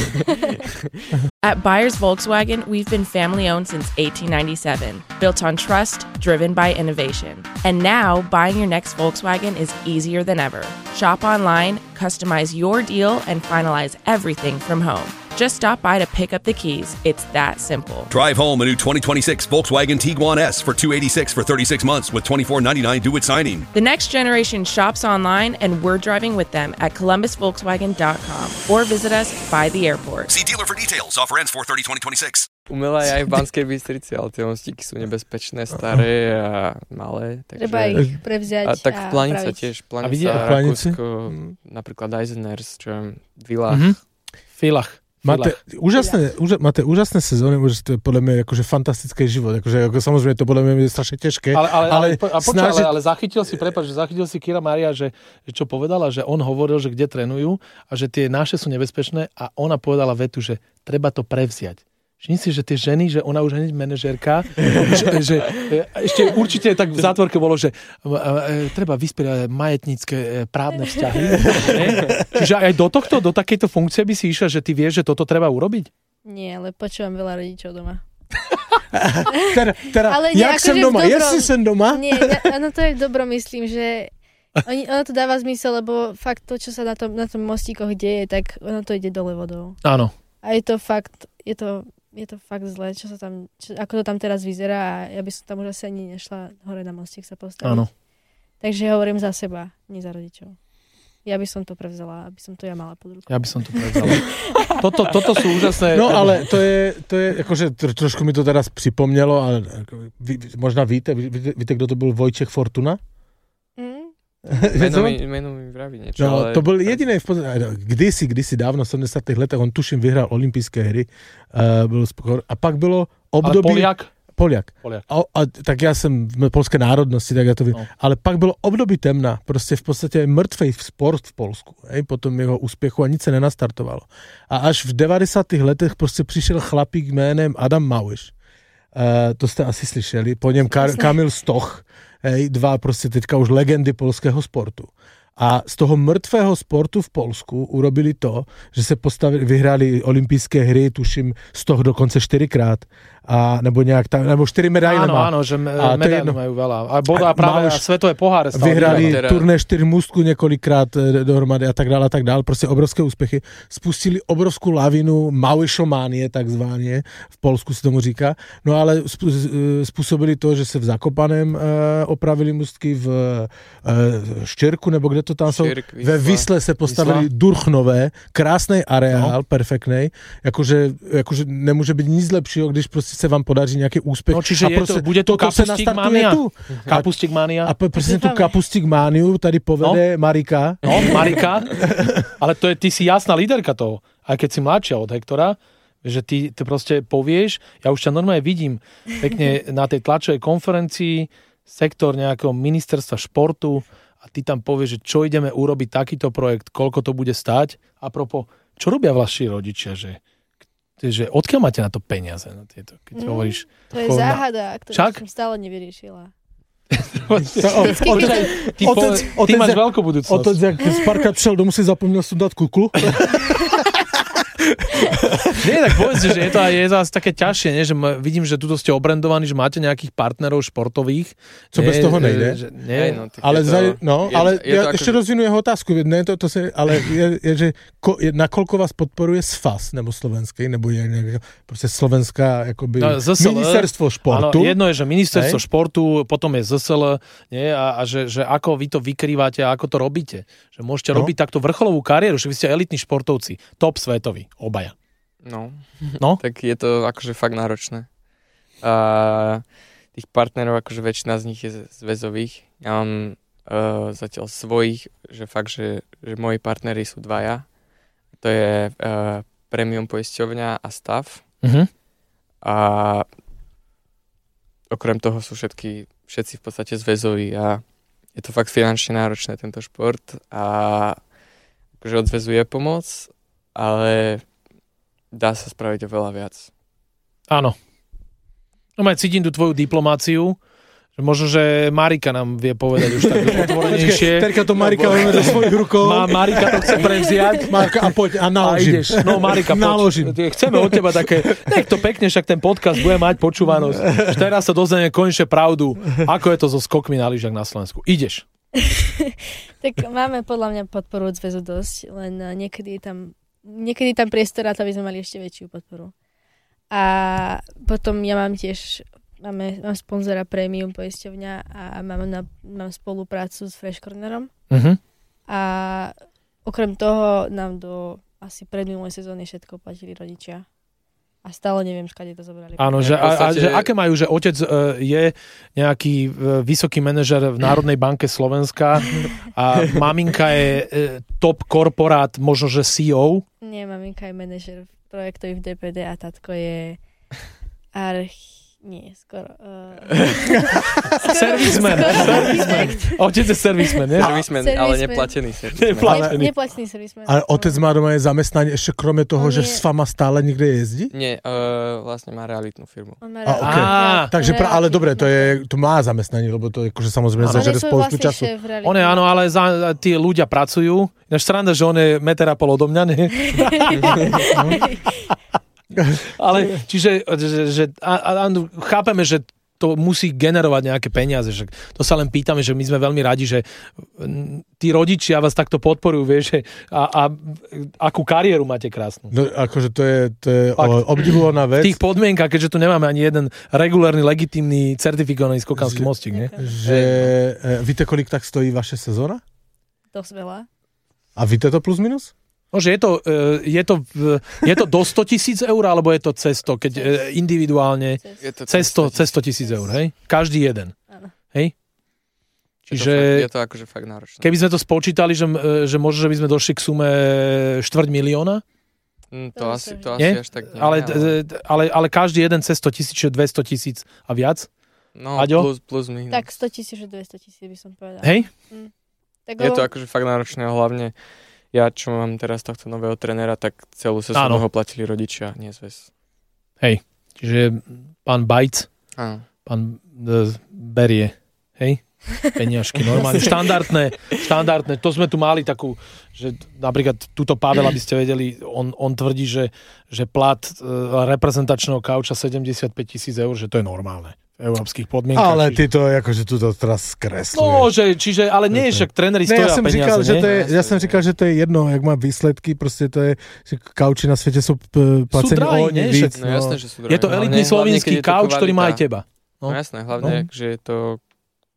At Buyers Volkswagen, we've been family owned since eighteen ninety-seven, built on trust, driven by innovation. And now, buying your next Volkswagen is easier than ever. Shop online, customize your deal, and finalize everything from home. Just stop by to pick up the keys. It's that simple. Drive home a new twenty twenty-six Volkswagen Tiguan S for two hundred eighty-six dollars for thirty-six months with twenty-four ninety-nine due at signing. The next generation shops online, and we're driving with them at columbus volkswagen dot com or visit us by the airport. See dealer for details. Offer ends four thirty twenty twenty-six. umelá je aj v Banskej Bystrici, ale tie mostíky sú nebezpečné, staré a malé. Takže... Treba ich prevziať A tak a v Planice opraviť. tiež, A Planica, vidia- a v Planici? Rakúsko, napríklad Eiseners, čo viem, Villach. Mhm. Filach. Máte úžasné, úža, máte úžasné sezóny, že to je podľa mňa akože fantastický život. Akože, ako, samozrejme, to podľa mňa je strašne ťažké. Ale, ale, ale, ale ale, a počkaj, snažiť- ale, ale zachytil si, prepáč, že zachytil si Kira Maria, že, že čo povedala, že on hovoril, že kde trénujú a že tie naše sú nebezpečné a ona povedala vetu, že treba to prevziať. Všimni si, že tie ženy, že ona už hneď manažérka, že, že ešte určite tak v zátvorke bolo, že e, treba vyspieť majetnícke e, právne vzťahy. Ne? Čiže aj do tohto, do takejto funkcie by si išla, že ty vieš, že toto treba urobiť? Nie, ale počúvam veľa rodičov doma. Teda, teda Ale nie, jak akože som v doma? dobrom- Jestli som doma? Nie, ja, ono to je dobro, myslím, že oni, ono to dáva zmysel, lebo fakt to, čo sa na tom, na tom mostíkoch deje, tak ono to ide dole vodou. Áno. A je to fakt, je to, je to fakt zlé, čo sa tam, čo, ako to tam teraz vyzerá a ja by som tam už asi ani nešla hore na mostík sa postaviť. Áno. Takže hovorím za seba, nie za rodičov. Ja by som to prevzala, aby som to ja mala pod rukou. Ja by som to prevzal. toto, toto sú úžasné... No ale to je, to je akože tro, trošku mi to teraz připomnělo, ale ako, vy, možná víte, ví, víte, víte, kdo to byl Vojtěch Fortuna? Mm? Meno mi, meno mi vraví niečo, No, ale... to byl jediný, v podstate, kdysi, kdysi dávno, v sedmdesátých letech, on tuším vyhrál olympijské hry, uh, byl spokor, a pak bylo Ale období... Poliak? Poliak. Poliak. A, a, tak já jsem v polské národnosti, tak já to vím. No. Ale pak bylo období temna, prostě v podstatě mrtvej v sport v Polsku. Hej, po tom jeho úspěchu a nic se nenastartovalo. A až v devadesátých letech prostě přišel chlapík jménem Adam Małysz. Uh, to jste asi slyšeli. Po něm Kar- Kamil Stoch, hej, dva prostě teďka už legendy polského sportu. A z toho mrtvého sportu v Polsku urobili to, že se postavili, vyhráli olympijské hry, tuším, z toho dokonce čtyřikrát. A, nebo nějak tam, nebo čtyři medaile Áno, má. áno, že me, A to je medaily jedno. majú veľa. A boda A práve Małysz a svetové poháre stále vyhrali vyhráva. Teda- turné čtyři můstku několikrát eh, dohromady a tak dále a tak dále. Prostě obrovské úspěchy. Spustili obrovskou lavinu Małyšománie takzvaně, v Polsku se tomu říká. No ale sp- způsobili to, že se v Zakopaném eh, opravili můstky v eh, Štěrku, nebo kde preto tam som Širk, ve Visle sa postavili Durchnové, krásnej areál, no. perfektnej, akože, akože nemôže byť nič lepšieho, když proste sa vám podarí nejaký úspech. No čiže a je proste, to, bude to kapustík mania. Tu. Kapustík mania. A presne tú kapustík mániu tady povede no. Marika. No, Marika. Ale to je, ty si jasná líderka toho. Aj keď si mladšia od Hektora, že ty, ty proste povieš, ja už ťa normálne vidím pekne na tej tlačovej konferencii, sektor nejakého ministerstva športu a ty tam povieš, že čo ideme urobiť takýto projekt, koľko to bude stáť. A propos, čo robia vaši rodičia, že, že odkiaľ máte na to peniaze? Na tieto, keď mm, hovoríš, to je záhada, ktorú Čak? som stále nevyriešila. Otec, ty, otec, ty máš veľkú budúcnosť. Otec, jak z parka přišel domů, si zapomněl sundať kuklu. Nie, tak povedz, že je to, je to asi také ťažšie, nie? Že m- vidím, že tuto ste obrandovaní, že máte nejakých partnerov športových. Co nie, bez toho nejde. Že, nie, no, ale to, zaj, no, je, ale je ja to ešte ako... rozvinu jeho otázku. Ne, to, to se, ale je, je že ko, je, nakoľko vás podporuje S F A S, nebo slovenskej, nebo je nejak, proste slovenská akoby, no, zet es el, ministerstvo športu. Áno, jedno je, že ministerstvo hej? športu, potom je zet es el, nie? A, a že, že ako vy to vykrývate a ako to robíte. Že môžete no. robiť takto vrcholovú kariéru, že vy ste elitní športovci, top svetoví, obaja. No. no, tak je to akože fakt náročné. A tých partnerov, akože väčšina z nich je zväzových. Ja mám uh, zatiaľ svojich, že fakt, že, že moji partneri sú dvaja. To je uh, Premium poisťovňa a Stav. Uh-huh. A okrem toho sú všetky, všetci v podstate zväzoví a je to fakt finančne náročné tento šport a akože odzväzuje pomoc, ale dá sa spraviť oveľa viac. Áno. No maj cítim tú tvoju diplomáciu, že možno, že Marika nám vie povedať už tak otvorenejšie. Terka to Marika veľmi do svojich rukou. Má, Marika to chce prevziať. Marka, a poď, a naložím. A ideš. No Marika, naložím. poď. Chceme od teba také, nech to pekne, však ten podcast bude mať počúvanosť. Už teraz sa dozvieme konečne pravdu, ako je to so skokmi na lyžach na Slovensku. Ideš. Tak máme podľa mňa podporu od zväzu dosť, len niekedy tam niekedy tam priestor, aby sme mali ešte väčšiu podporu. A potom ja mám tiež, máme, mám sponzora Premium poisťovňa a mám, na, mám spoluprácu s Fresh Cornerom. Uh-huh. A okrem toho nám do asi predminulej sezóny všetko platili rodičia. A stále neviem, skade to zobrali. Áno, že, a, a, že aké majú, že otec uh, je nejaký uh, vysoký manažer v Národnej banke Slovenska a maminka je uh, top korporát, možno, že C E O? Nie, maminka je manažer projektový v dé pé dé a tatko je arch... Nie, skoro... Uh... Servisman. Otec je servisman, nie? Servisman, ale neplatený servisman. Neplatený. Ne, neplatený servisman. Ale otec má doma je zamestnanie ešte kromě toho, že s vama stále niekde jezdí? Nie, uh, vlastne má realitnú firmu. On má a, okay. Á, Takže, pra, ale dobre, to, je, to má zamestnanie, lebo to je akože samozrejme zažere spoustu času. On je, áno, ale za, tí ľudia pracujú. Ináč sranda, že on je meter a pol odo mňa, nie? Ale čiže že, že, a, a, chápeme, že to musí generovať nejaké peniaze. Že to sa len pýtame, že my sme veľmi radi, že tí rodičia vás takto podporujú, vieš, že a, a akú kariéru máte krásnu. No, akože to je, to je obdivovaná vec. V tých podmienkach, keďže tu nemáme ani jeden regulárny, legitímny, certifikovaný skokanský že, mostík, nie? Že, víte, kolik tak stojí vaše sezóna? Dosť veľa. A víte to plus minus? No, že je to, je to, je to do sto tisíc eur, alebo je to cez to, keď individuálne cez sto tisíc eur, hej? Každý jeden. Áno. Hej? Čiže... Je to, fakt, je to akože fakt náročné. Keby sme to spočítali, že, že možno, že by sme došli k sume štvrť milióna? Mm, to, to asi, to asi až tak nie. Ale, ale, ale každý jeden cez sto tisíc, čiže dvesto tisíc a viac? No, Aďo? plus, plus minus. Tak sto tisíc, dvesto tisíc by som povedala. Hej? Mm. Tak je to akože fakt náročné, hlavne ja, čo mám teraz tohto nového trénera, tak celú sezónu ho platili rodičia, nie zväz. Hej, čiže pán Bajc, Áno. pán uh, berie, hej, peniažky, normálne, štandardné, štandardné, to sme tu mali takú, že napríklad túto Pavel, aby ste vedeli, on, on tvrdí, že, že plat uh, reprezentačného kauča sedemdesiatpäť tisíc eur, že to je normálne. V európskych podmienkach. Ale čiže... ty to akože tu to teraz skresluješ. No, že, čiže, ale nie, však tréneri stoja ja som peniaze, říkal, nie? Že to je, ja som říkal, že to je jedno, jak má výsledky, proste to je, že kauči na svete sú p- placení o ne víc. No, jasné, že sú drahí. Je to elitný slovenský kauč, ktorý má aj teba. No, no jasné, hlavne, no. že je to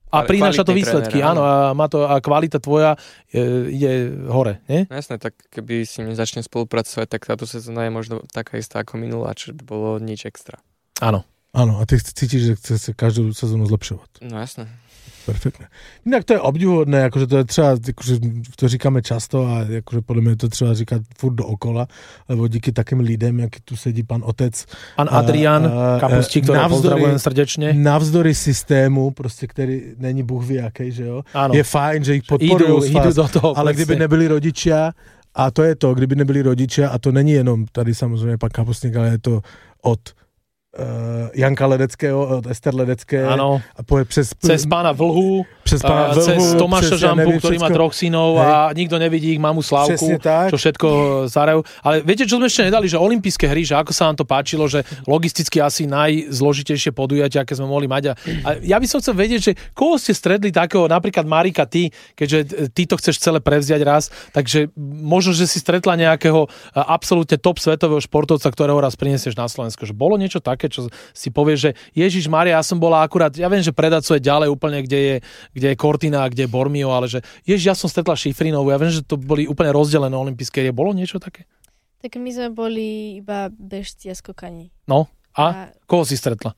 A prináša to výsledky, tréner, áno, a, má to, a kvalita tvoja je, ide hore, nie? No jasné, tak keby si nezačne spolupracovať, tak táto sezóna je možno taká istá ako minulá, čo by bolo nič extra. Áno. Áno, a ty cítiš, že chce sa každú sezónu zlepšovať. No jasné. Perfektné. Inak to je obdivuhodné, akože to je třeba, akože to říkáme často a akože podľa mňa to třeba říkať furt dookola, lebo díky takým lidem, jaký tu sedí pán otec. Pán Adrián Kapustík, ktorého pozdravujem srdečne. Navzdory systému, proste, ktorý není Bůh ví jaký, že jo? Áno. Je fajn, že ich podporujú, idú, idú do toho, ale kdyby nebyli rodičia, a to je to, kdyby nebyli rodičia, a to není jenom tady samozřejmě pán Kapustík, ale je to od Uh, Janka Ledeckého, od Ester Ledecké. Áno. A poje přes... Cez pána Vlhu. Přes pána Vlhu. Cez Tomáša přes, Žampu, ja ktorý má troch synov. Hej. A nikto nevidí ich mamu Slávku, čo všetko zarajú. Ale viete, čo sme ešte nedali? Že olympijské hry, že ako sa vám to páčilo, že logisticky asi najzložitejšie podujatia, aké sme mohli mať. A ja by som chcel vedieť, že koho ste stredli takého, napríklad Marika, ty, keďže ty to chceš celé prevziať raz, takže možno, že si stretla nejakého absolútne top svetového športovca, ktorého raz prinesieš na Slovensko. Že bolo niečo také, čo si povieš, že Ježiš Maria, ja som bola akurát, ja viem, že predacuje ďalej úplne, kde je, kde je Cortina, kde je Bormio, ale že Ježiš, ja som stretla Šifrinovú, ja viem, že to boli úplne rozdelené olympijské hry. Bolo niečo také? Tak my sme boli iba bežci a skokani. No, a, a... koho si stretla?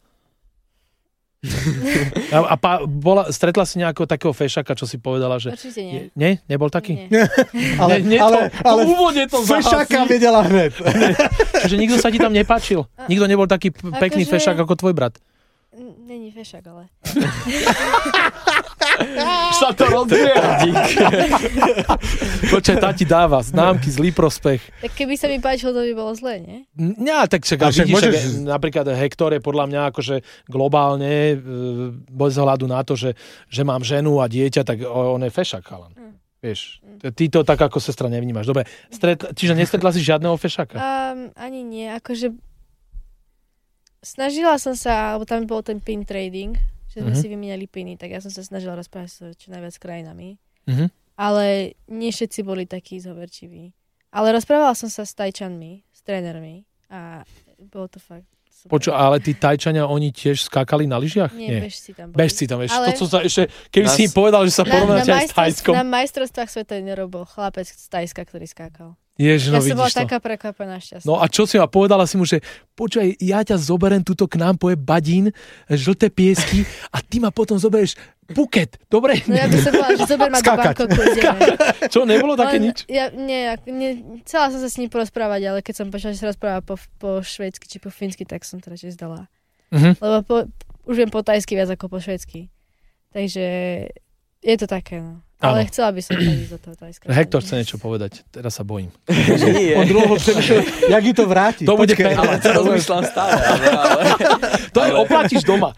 a a pa, bola, stretla si nejakého takého fešaka, čo si povedala, že... Určite nie. Je, nie? Nebol taký? Nie. ale, nie, nie ale, to, ale to úvodne to fešaka vedela hned. Čiže nikto sa ti tam nepáčil? Nikto nebol taký p- pekný akože... fešák ako tvoj brat? Není fešák, ale... sa to rozvíja. Počkaj, tá ti dáva známky, zlý prospech. Tak keby sa mi páčilo, to by bolo zlé, nie? Nie, tak čak, však vidíš, môžeš... že napríklad Hektor je podľa mňa akože globálne, bez ohľadu na to, že, že mám ženu a dieťa, tak on je fešák, chalan. Mm. Vieš, ty to tak ako sestra nevnímaš. Dobre, stret, čiže nestretla si žiadneho fešáka? Um, ani nie, akože snažila som sa, alebo tam bol ten pin trading, že sme mm-hmm. si vymieniali piny, tak ja som sa snažila rozprávať sa čo najviac krajinami. Mm-hmm. Ale nie všetci boli takí zoverčiví. Ale rozprávala som sa s Tajčanmi, s trénermi a bolo to fakt super. Poču, ale tí Tajčania, oni tiež skákali na lyžiach? Nie, nie. bežci tam boli. Bežci tam, vieš, ale... to, co sa ešte, keby Nás... si im povedal, že sa porovnáte aj s Tajskom. Na majstrovstvách sveta nerobol chlapec z Tajska, ktorý skákal. Jež, no, ja som bola to. taká prekvapená šťastná. No a čo si ma povedala si mu, že počkaj, ja ťa zoberiem tuto k nám, poje Badín, žlté piesky a ty ma potom zoberieš Phuket, dobre? No ja by som povedala, že zober ma do Bangkoku. Čo, nebolo také On, nič? Ja, nie, nie, chcela som sa s ním porozprávať, ale keď som počala, že sa rozpráva po, po švédsky či po fínsky, tak som to radšej zdala. Uh-huh. Lebo po, už viem po tajsky viac ako po švédsky. Takže je to také, no. Ale ano. Chcela by som ísť do toho Tajska. Hektor chce niečo povedať, teraz sa bojím. On dlho přemýšľal, jak ji to vráti. To bude Počkej, ale to rozmýšľam stále. Ale, ale, to je, oplatíš doma.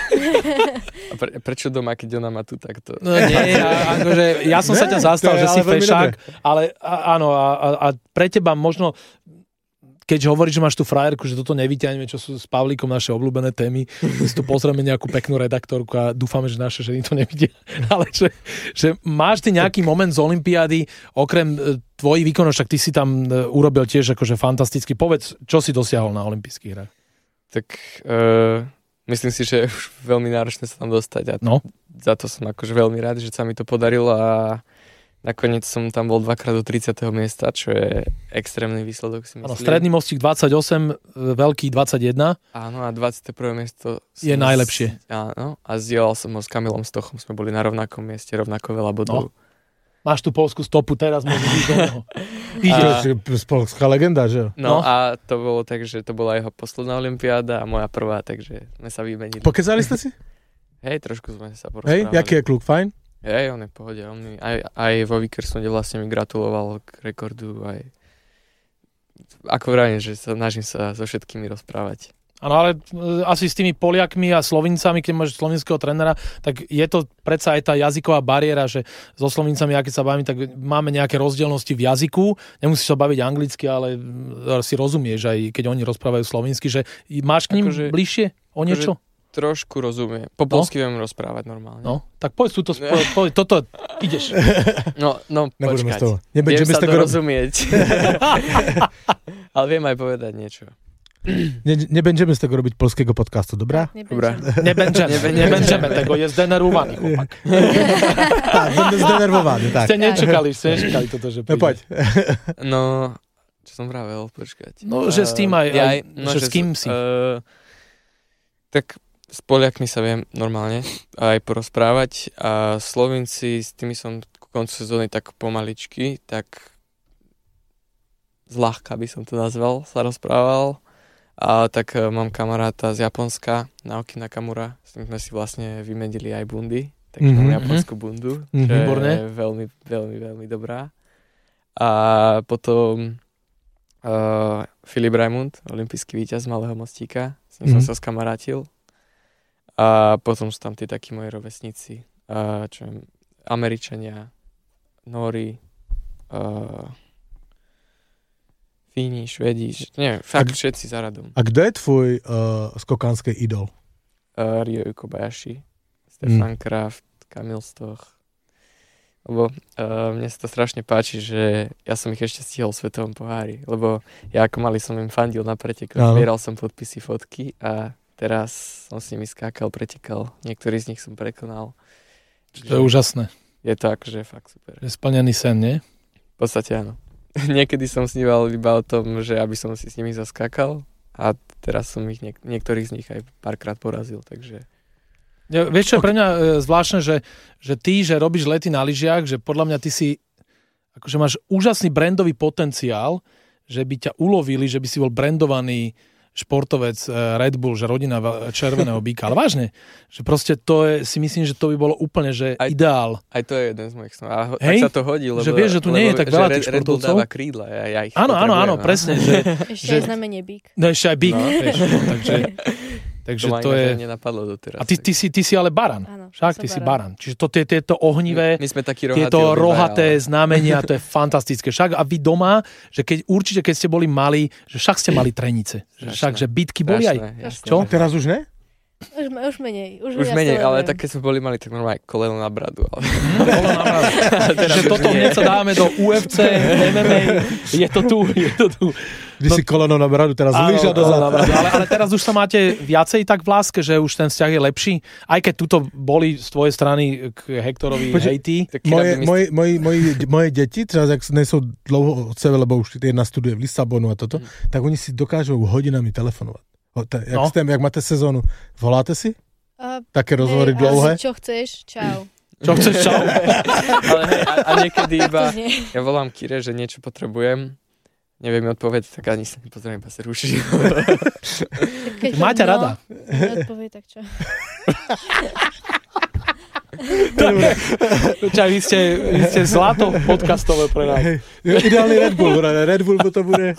A pre, prečo doma, keď ona má tu takto? No nie, ja, akože, ja som ne, sa ťa zastal, že si fešák, ale a, áno, a, a, a pre teba možno... Keď hovoríš, že máš tú frajerku, že toto nevyťahneme, čo sú s Pavlíkom naše obľúbené témy, si tu pozrieme nejakú peknú redaktorku a dúfame, že naše ženy to nevidia. Ale že, že máš ty nejaký moment z olympiády, okrem tvojich výkonov, však ty si tam urobil tiež akože fantasticky. Povedz, čo si dosiahol na olympijských hrách? Tak uh, myslím si, že je už veľmi náročné sa tam dostať a no? Za to som akože veľmi rád, že sa mi to podarilo a nakoniec som tam bol dvakrát do tridsiateho miesta, čo je extrémny výsledok, si myslím. Áno, stredný mostík dvadsaťosem, veľký dvadsaťjeden. Áno, a dvadsiate prvé miesto je najlepšie. S, áno, a zdieľal som ho s Kamilom Stochom, sme boli na rovnakom mieste, rovnako veľa bodov. No. Máš tú polskú stopu, teraz môžeš ísť do neho. Ideš. Polská legenda, že? No, no a to bolo tak, že to bola jeho posledná olympiáda a moja prvá, takže sme sa vymenili. Pokezali ste si? Hej, trošku sme sa porozprávali. Hej, jaký je kluk, fajn? Hej, on je v pohode. On mi, aj, aj vo Vikersfonde vlastne mi gratuloval k rekordu. Aj... Ako vravím, že sa snažím sa so všetkými rozprávať. Áno, ale asi s tými Poliakmi a Slovincami, keď máš slovinského trénera, tak je to predsa aj tá jazyková bariéra, že so Slovincami, ja keď sa bavím, tak máme nejaké rozdielnosti v jazyku. Nemusíš sa baviť anglicky, ale si rozumieš, aj keď oni rozprávajú slovinsky, že máš k ním akože, bližšie o niečo? Akože... Trošku rozumiem. Po polsky no? viem rozprávať normálne. No, tak povedz túto, povedz, toto, ideš. No, no, počkať. Viem sa to rozumieť. Ale viem aj povedať niečo. Ne, nebędziemy z tego robić polskiego podcastu, dobra? Nie Dobra. Nie będziemy, nie będziemy tego, jest zdenerwowany chłopak. Tak, będę zdenerwowany, tak. Ste nečakali, ste nečakali toto, že No príde. poď. No, čo som vravel, počkať. No, že s tým aj, ja aj no, že s kým s- si? Uh, tak s Poliakmi sa viem normálne aj porozprávať a Slovinci, s tými som ku koncu sezóny tak pomaličky, tak zľahka by som to nazval, sa rozprával. A tak uh, mám kamaráta z Japonska, Naoki Nakamura, s tým sme si vlastne vymedili aj bundy, takže Mhm, mám mhm. japonskú bundu, Mhm. čo je Výborné. veľmi, veľmi, veľmi dobrá. A potom uh, Filip Raimund, olympijský víťaz z Malého Mostíka, s ním som Mhm. sa skamarátil. A potom sú tam tí takí moji rovesníci, uh, čo viem, Američania, Nóri, uh, Fíni, Švedi, š- neviem, fakt A- všetci za radom. A kdo je tvoj uh, skokanský idol? Uh, Ryo Kobayashi, Stefan Mm. Kraft, Kamil Stoch. Lebo uh, mne sa to strašne páči, že ja som ich ešte stihol v svetovom pohári, lebo ja ako malý som im fandil na pretekoch, Áno. zbieral som podpisy, fotky a teraz som s nimi skákal, pretekal. Niektorí z nich som prekonal. To je úžasné. Je to akože fakt super. Je splnený sen, nie? V podstate áno. Niekedy som sníval iba o tom, že aby som si s nimi zaskákal a teraz som ich niek- niektorých z nich aj párkrát porazil, takže... Ja, vieš, čo je pre mňa e, zvláštne, že, že ty, že robíš lety na lyžiach, že podľa mňa ty si, akože máš úžasný brandový potenciál, že by ťa ulovili, že by si bol brandovaný športovec e, Red Bull, že rodina va- červeného býka. Ale vážne, že proste to je, si myslím, že to by bolo úplne, že Aj- ideál. Aj to je jeden z mojich snov. A ho- Hej? tak sa to hodí, lebo... Že vieš, že tu nie je lebo- tak veľa že tých Red, Red Bull športovcov. dáva krídla, ja, ja ich Áno, áno, potrebujem, áno, no. presne. Že, Ešte že- aj znamenie bík. no ešte aj bík, No. vieš, no, takže, takže To ma to ináč je... ani nenapadlo doteraz. A ty, ty, si, ty si ale baran. Áno, Však, som ty si baran. baran. Čiže to, tie, tieto ohnivé... My, my sme takí rohatí Tieto obidvaja, rohaté ale- znamenia, to je fantastické. Však a vy doma, že keď určite, keď ste boli malí, že však ste mali trenice. Že Strašné. však, že bitky boli aj. Strašné, jasné. Čo? Teraz už ne? Už, me- už menej. Už, Už ja menej, to ale neviem. tak keď sme boli mali, tak normálne koleno na bradu. Ale... Bolo na mrazu. Teraz Že už toto nie. hneď sa dáme do ú ef cé, em em á, je to tu, je to tu. Vy si koleno na bradu, teraz Áno, lyža áno, dozad. ale, ale teraz už sa máte viacej tak v láske, že už ten vzťah je lepší. Aj keď tuto boli z tvojej strany k Hektorovi Počkej, hejty. Taký Moje, optimist- moje, moje, moje, moje deti, teraz ak nejsou dlouho od sebe, lebo už jedna studuje v Lisabonu a toto, Mm. tak oni si dokážou hodinami telefonovať. Ho- ta- Jak, No. ste, jak máte sezónu, voláte si? A, Také rozhovory hej, dlouhé? a čo chceš? Čau. Čo chceš, čau? Ale hej, a, a niekedy Tak to iba... znie. Ja volám Kire, že niečo potrebujem. Neviem mi odpovedať, tak ani sa nepozriem, iba sa ruší. Keď Máte poviem rada. No, neodpovie, tak čo? Čak, vy ste, vy ste zlato podcastové pre nás. Hej, ideálny Red Bull, Red Bull to bude.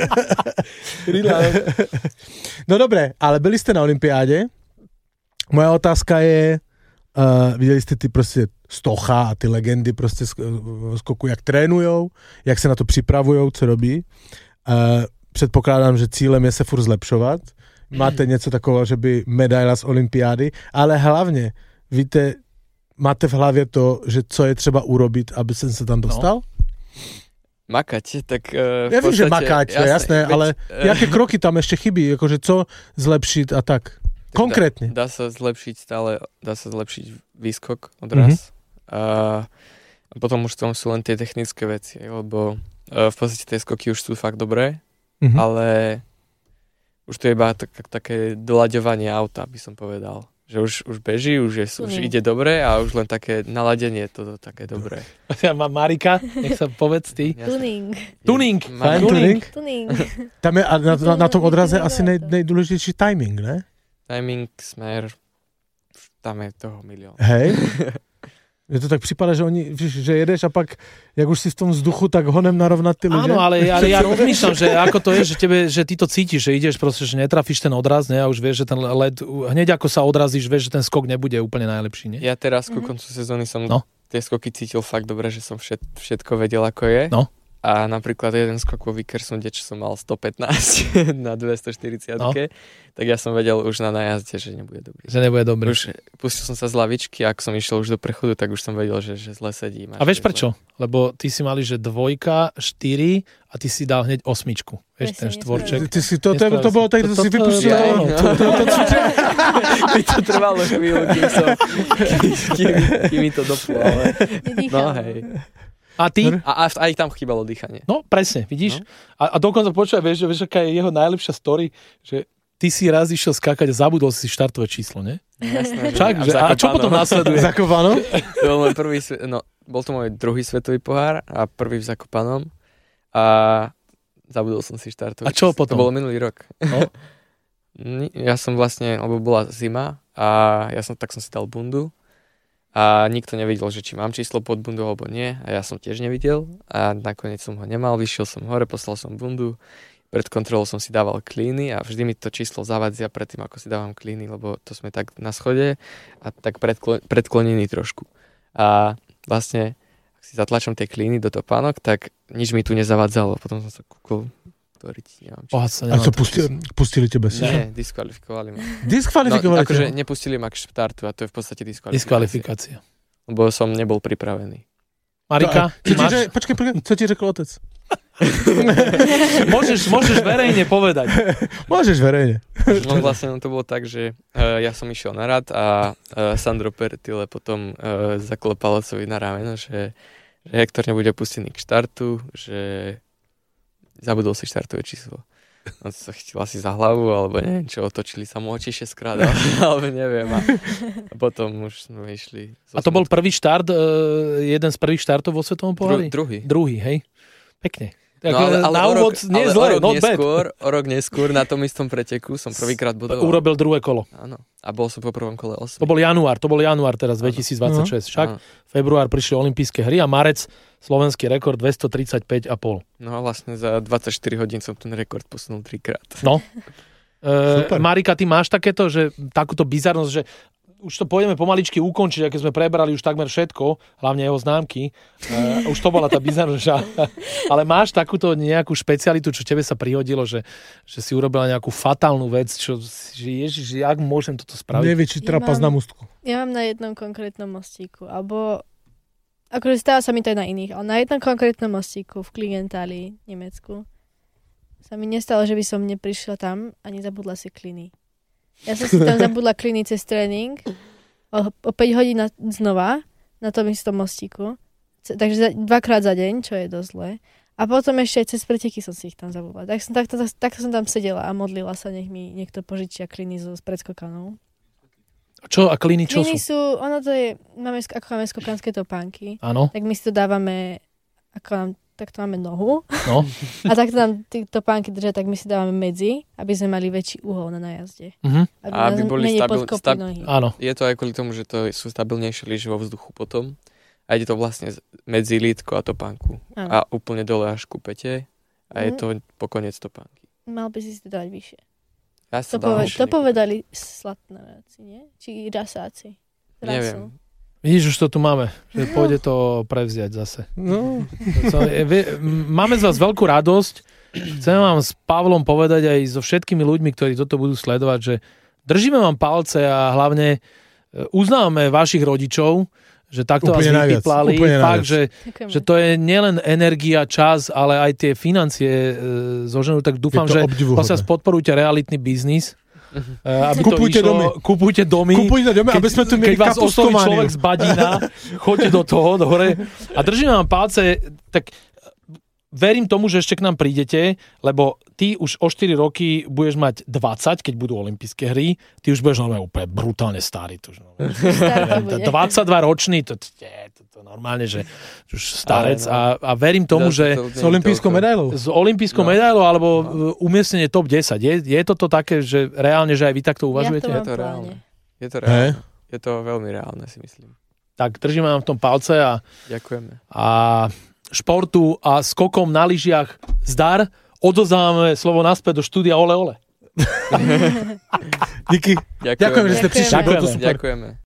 No dobré, ale byli jste na olympiádě. Moja otázka je, uh, viděli jste ty prostě Stocha a ty legendy prostě z uh, skoku, jak trénujou, jak se na to připravujou, co robí. Uh, předpokládám, že cílem je se furt zlepšovat. Máte něco takového, že by medaila z olympiády, ale hlavně, víte, máte v hlavě to, že co je třeba urobit, aby jsem se tam dostal? No. Makať, tak uh, Ja viem, že makať, jasné, jasné veď, ale eh, jaké kroky tam ešte chybí, akože co zlepšiť a tak. Konkrétne. Dá, dá sa zlepšiť stále, dá sa zlepšiť výskok odraz. Mm-hmm. A, a potom už tam sú len tie technické veci, lebo uh, v podstate tie skoky už sú fakt dobré, Mhm. ale už to je iba tak, také doľaďovanie auta, by som povedal. Že už, už beží, už, je, už Tuning. ide dobre a už len také naladenie to také dobré. Ja mám Marika, nech sa povedz ty. Jasné. Tuning. Tuning. Má- Fine tuning. Tuning. Tam je, a na, na, na tom odraze asi nej, nejdůležitější timing, ne? Timing, smer, tam je toho milión. Hej. Mně to tak připadá, že oni, víš, že jedeš a pak, jak už si v tom vzduchu, tak honem narovnat ty lyže. Áno, ale, ale ja rozmýšľam, že ako to je, že, tebe, že ty to cítiš, že ideš proste, že netrafíš ten odraz, ne, a už vieš, že ten led, hneď ako sa odrazíš, vieš, že ten skok nebude úplne najlepší, ne? Ja teraz ku Mhm. koncu sezóny som No. tie skoky cítil fakt dobre, že som všet, všetko vedel, ako je. No. A napríklad jeden skok vo Vikerssunde, čo som mal sto pätnásť na dvestoštyridsať, no. tak ja som vedel už na najazde, že nebude dobrý. Že nebude dobrý. Už pustil som sa z lavičky, ak som išiel už do prechodu, tak už som vedel, že, že zle sedím. A vieš prečo? Zle. Lebo ty si mali, že dvojka, štyri a ty si dal hneď osmičku. Vieš, ten štvorček. Ty si, to, to, to bolo tak, že si vypustil. Mi to trvalo chvíľu, kým som, kým mi to doplo, ale no hej. A ty? A, a aj tam chýbalo dýchanie. No, presne, vidíš? No. A, a dokonca počúvaj, vieš, vieš, aká je jeho najlepšia story, že ty si raz išiel skákať a zabudol si štartové číslo, ne? Jasné. Čak, že, a čo potom následuje? V Zakopanom? To bol môj prvý, no, bol to môj druhý svetový pohár a prvý v Zakopanom a zabudol som si štartovať. A čo potom? To bolo minulý rok. No. Ja som vlastne, lebo bola zima a ja som, tak som si dal bundu a nikto nevidel, že či mám číslo pod bundu alebo nie a ja som tiež nevidel a nakoniec som ho nemal, vyšiel som hore, poslal som bundu, pred kontrolou som si dával klíny a vždy mi to číslo zavadzia predtým, ako si dávam klíny, lebo to sme tak na schode a tak predklo- predklonený trošku. A vlastne, ak si zatlačam tie klíny do topánok, tak nič mi tu nezavadzalo, potom som sa kúkol tvoriť, neviem čo. A čo, pustili, pustili tebe si? Ne, diskvalifikovali ma. Diskvalifikovali? No, akože nepustili ma k štartu a to je v podstate diskvalifikácia. Diskvalifikácia. Lebo som nebol pripravený. Marika, no, ty máš... Že, počkaj, počkaj, co ti řekl otec? môžeš, môžeš verejne povedať. Môžeš verejne. No vlastne to bolo tak, že uh, ja som išiel na rad a uh, Sandro Pertile potom uh, zaklepal otcovi na rameno, že, že Hektor nebude pustený k štartu, že zabudol si štartové číslo. On sa chytil asi za hlavu, alebo neviem čo, otočili sa mu oči šesťkrát, alebo neviem. A, a potom už sme išli. A to bol prvý štart, uh, jeden z prvých štartov vo svetovom pohári? Dru, druhý. Druhý, hej. Pekne. No, ale, ale na úvod rok, nie ale zle, o rok not neskôr, bad. O rok neskôr na tom istom preteku som prvýkrát budoval. Urobil druhé kolo. Áno. A bol som po prvom kole osem. To bol január, to bol január teraz dvetisícdvadsaťšesť. Však áno. Február prišli olympijské hry a marec slovenský rekord dvestotridsaťpäť a pol. No a vlastne za dvadsaťštyri hodín som ten rekord posunul trikrát. No. e, Marika, ty máš takéto, že takúto bizarnosť, že už to pôjdeme pomaličky ukončiť, aké sme prebrali už takmer všetko, hlavne jeho známky. Uh, už to bola tá bizarnosť. Ale máš takúto nejakú špecialitu, čo tebe sa prihodilo, že, že si urobila nejakú fatálnu vec, čo, že ježiš, jak môžem toto spraviť? Nevie, či trapas ja na mústku. Ja mám na jednom konkrétnom mostíku, alebo akože stáva sa mi to aj na iných, ale na jednom konkrétnom mostíku v Klientálii, v Nemecku, sa mi nestalo, že by som neprišla tam a nezabudla si kliny. Ja som si tam zabudla kliny cez tréning o, o päť hodín na, znova na tom istom mostíku. Takže za, dvakrát za deň, čo je dosť zlé. A potom ešte aj cez preteky som si ich tam zabudla. Tak som, takto, takto som tam sedela a modlila sa, nech mi niekto požičia kliny so predskokanou. Čo? A kliny čo kliny sú? sú? Ono to je, máme, ako máme skokanské topánky. Áno. Tak my si to dávame, ako nám tak to máme nohu. No. A tak to nám tí topánky držia, tak my si dávame medzi, aby sme mali väčší uhol na najazde. Uh-huh. Aby, a aby boli stabil, stab- nohy. Áno. Je to aj kvôli tomu, že to sú stabilnejšie lyže vo vzduchu potom. A ide to vlastne medzi lítko a topánku. Áno. A úplne dole až ku pete. A je to po koniec topánky. Mal by si si to dať vyššie. Ja to, poved- to povedali slatnáci, nie? Či rasáci. Rasu. Neviem. Vidíš, už to tu máme, že pôjde to prevziať zase. No. Máme z vás veľkú radosť. Chcem vám s Pavlom povedať aj so všetkými ľuďmi, ktorí toto budú sledovať, že držíme vám palce a hlavne uznávame vašich rodičov, že takto úplne vás vypiplali. Fakt, že, že to je nielen energia, čas, ale aj tie financie e, zoženú. Tak dúfam, že vás podporujte realitný biznis. Uh, aby kupujte to išlo, domy. Kupujte domy. Kupujte domy, keď, aby sme tu mieli keď vás osloví človek z Badina, choďte do toho, do hore. A držím vám palce, tak verím tomu, že ešte k nám prídete, lebo ty už o štyri roky budeš mať dvadsať, keď budú olympijské hry. Ty už budeš normálne úplne brutálne starý. dvadsaťdva ročný, to je to, to normálne, že už starec. A, a verím tomu, že s olympijskou medailou. S olympijskou no. medailou alebo no. umiestnenie top desať. Je, je toto také, že reálne, že aj vy takto uvažujete? Ja je to reálne. Je to reálne. Je to veľmi reálne, si myslím. Tak držíme vám v tom palce a... Ďakujeme. A športu a skokom na lyžiach zdar. Odozdávame slovo naspäť do štúdia Ole Ole. Díky. Ďakujeme. Ďakujem, že ste prišli. Ďakujeme. Ďakujeme.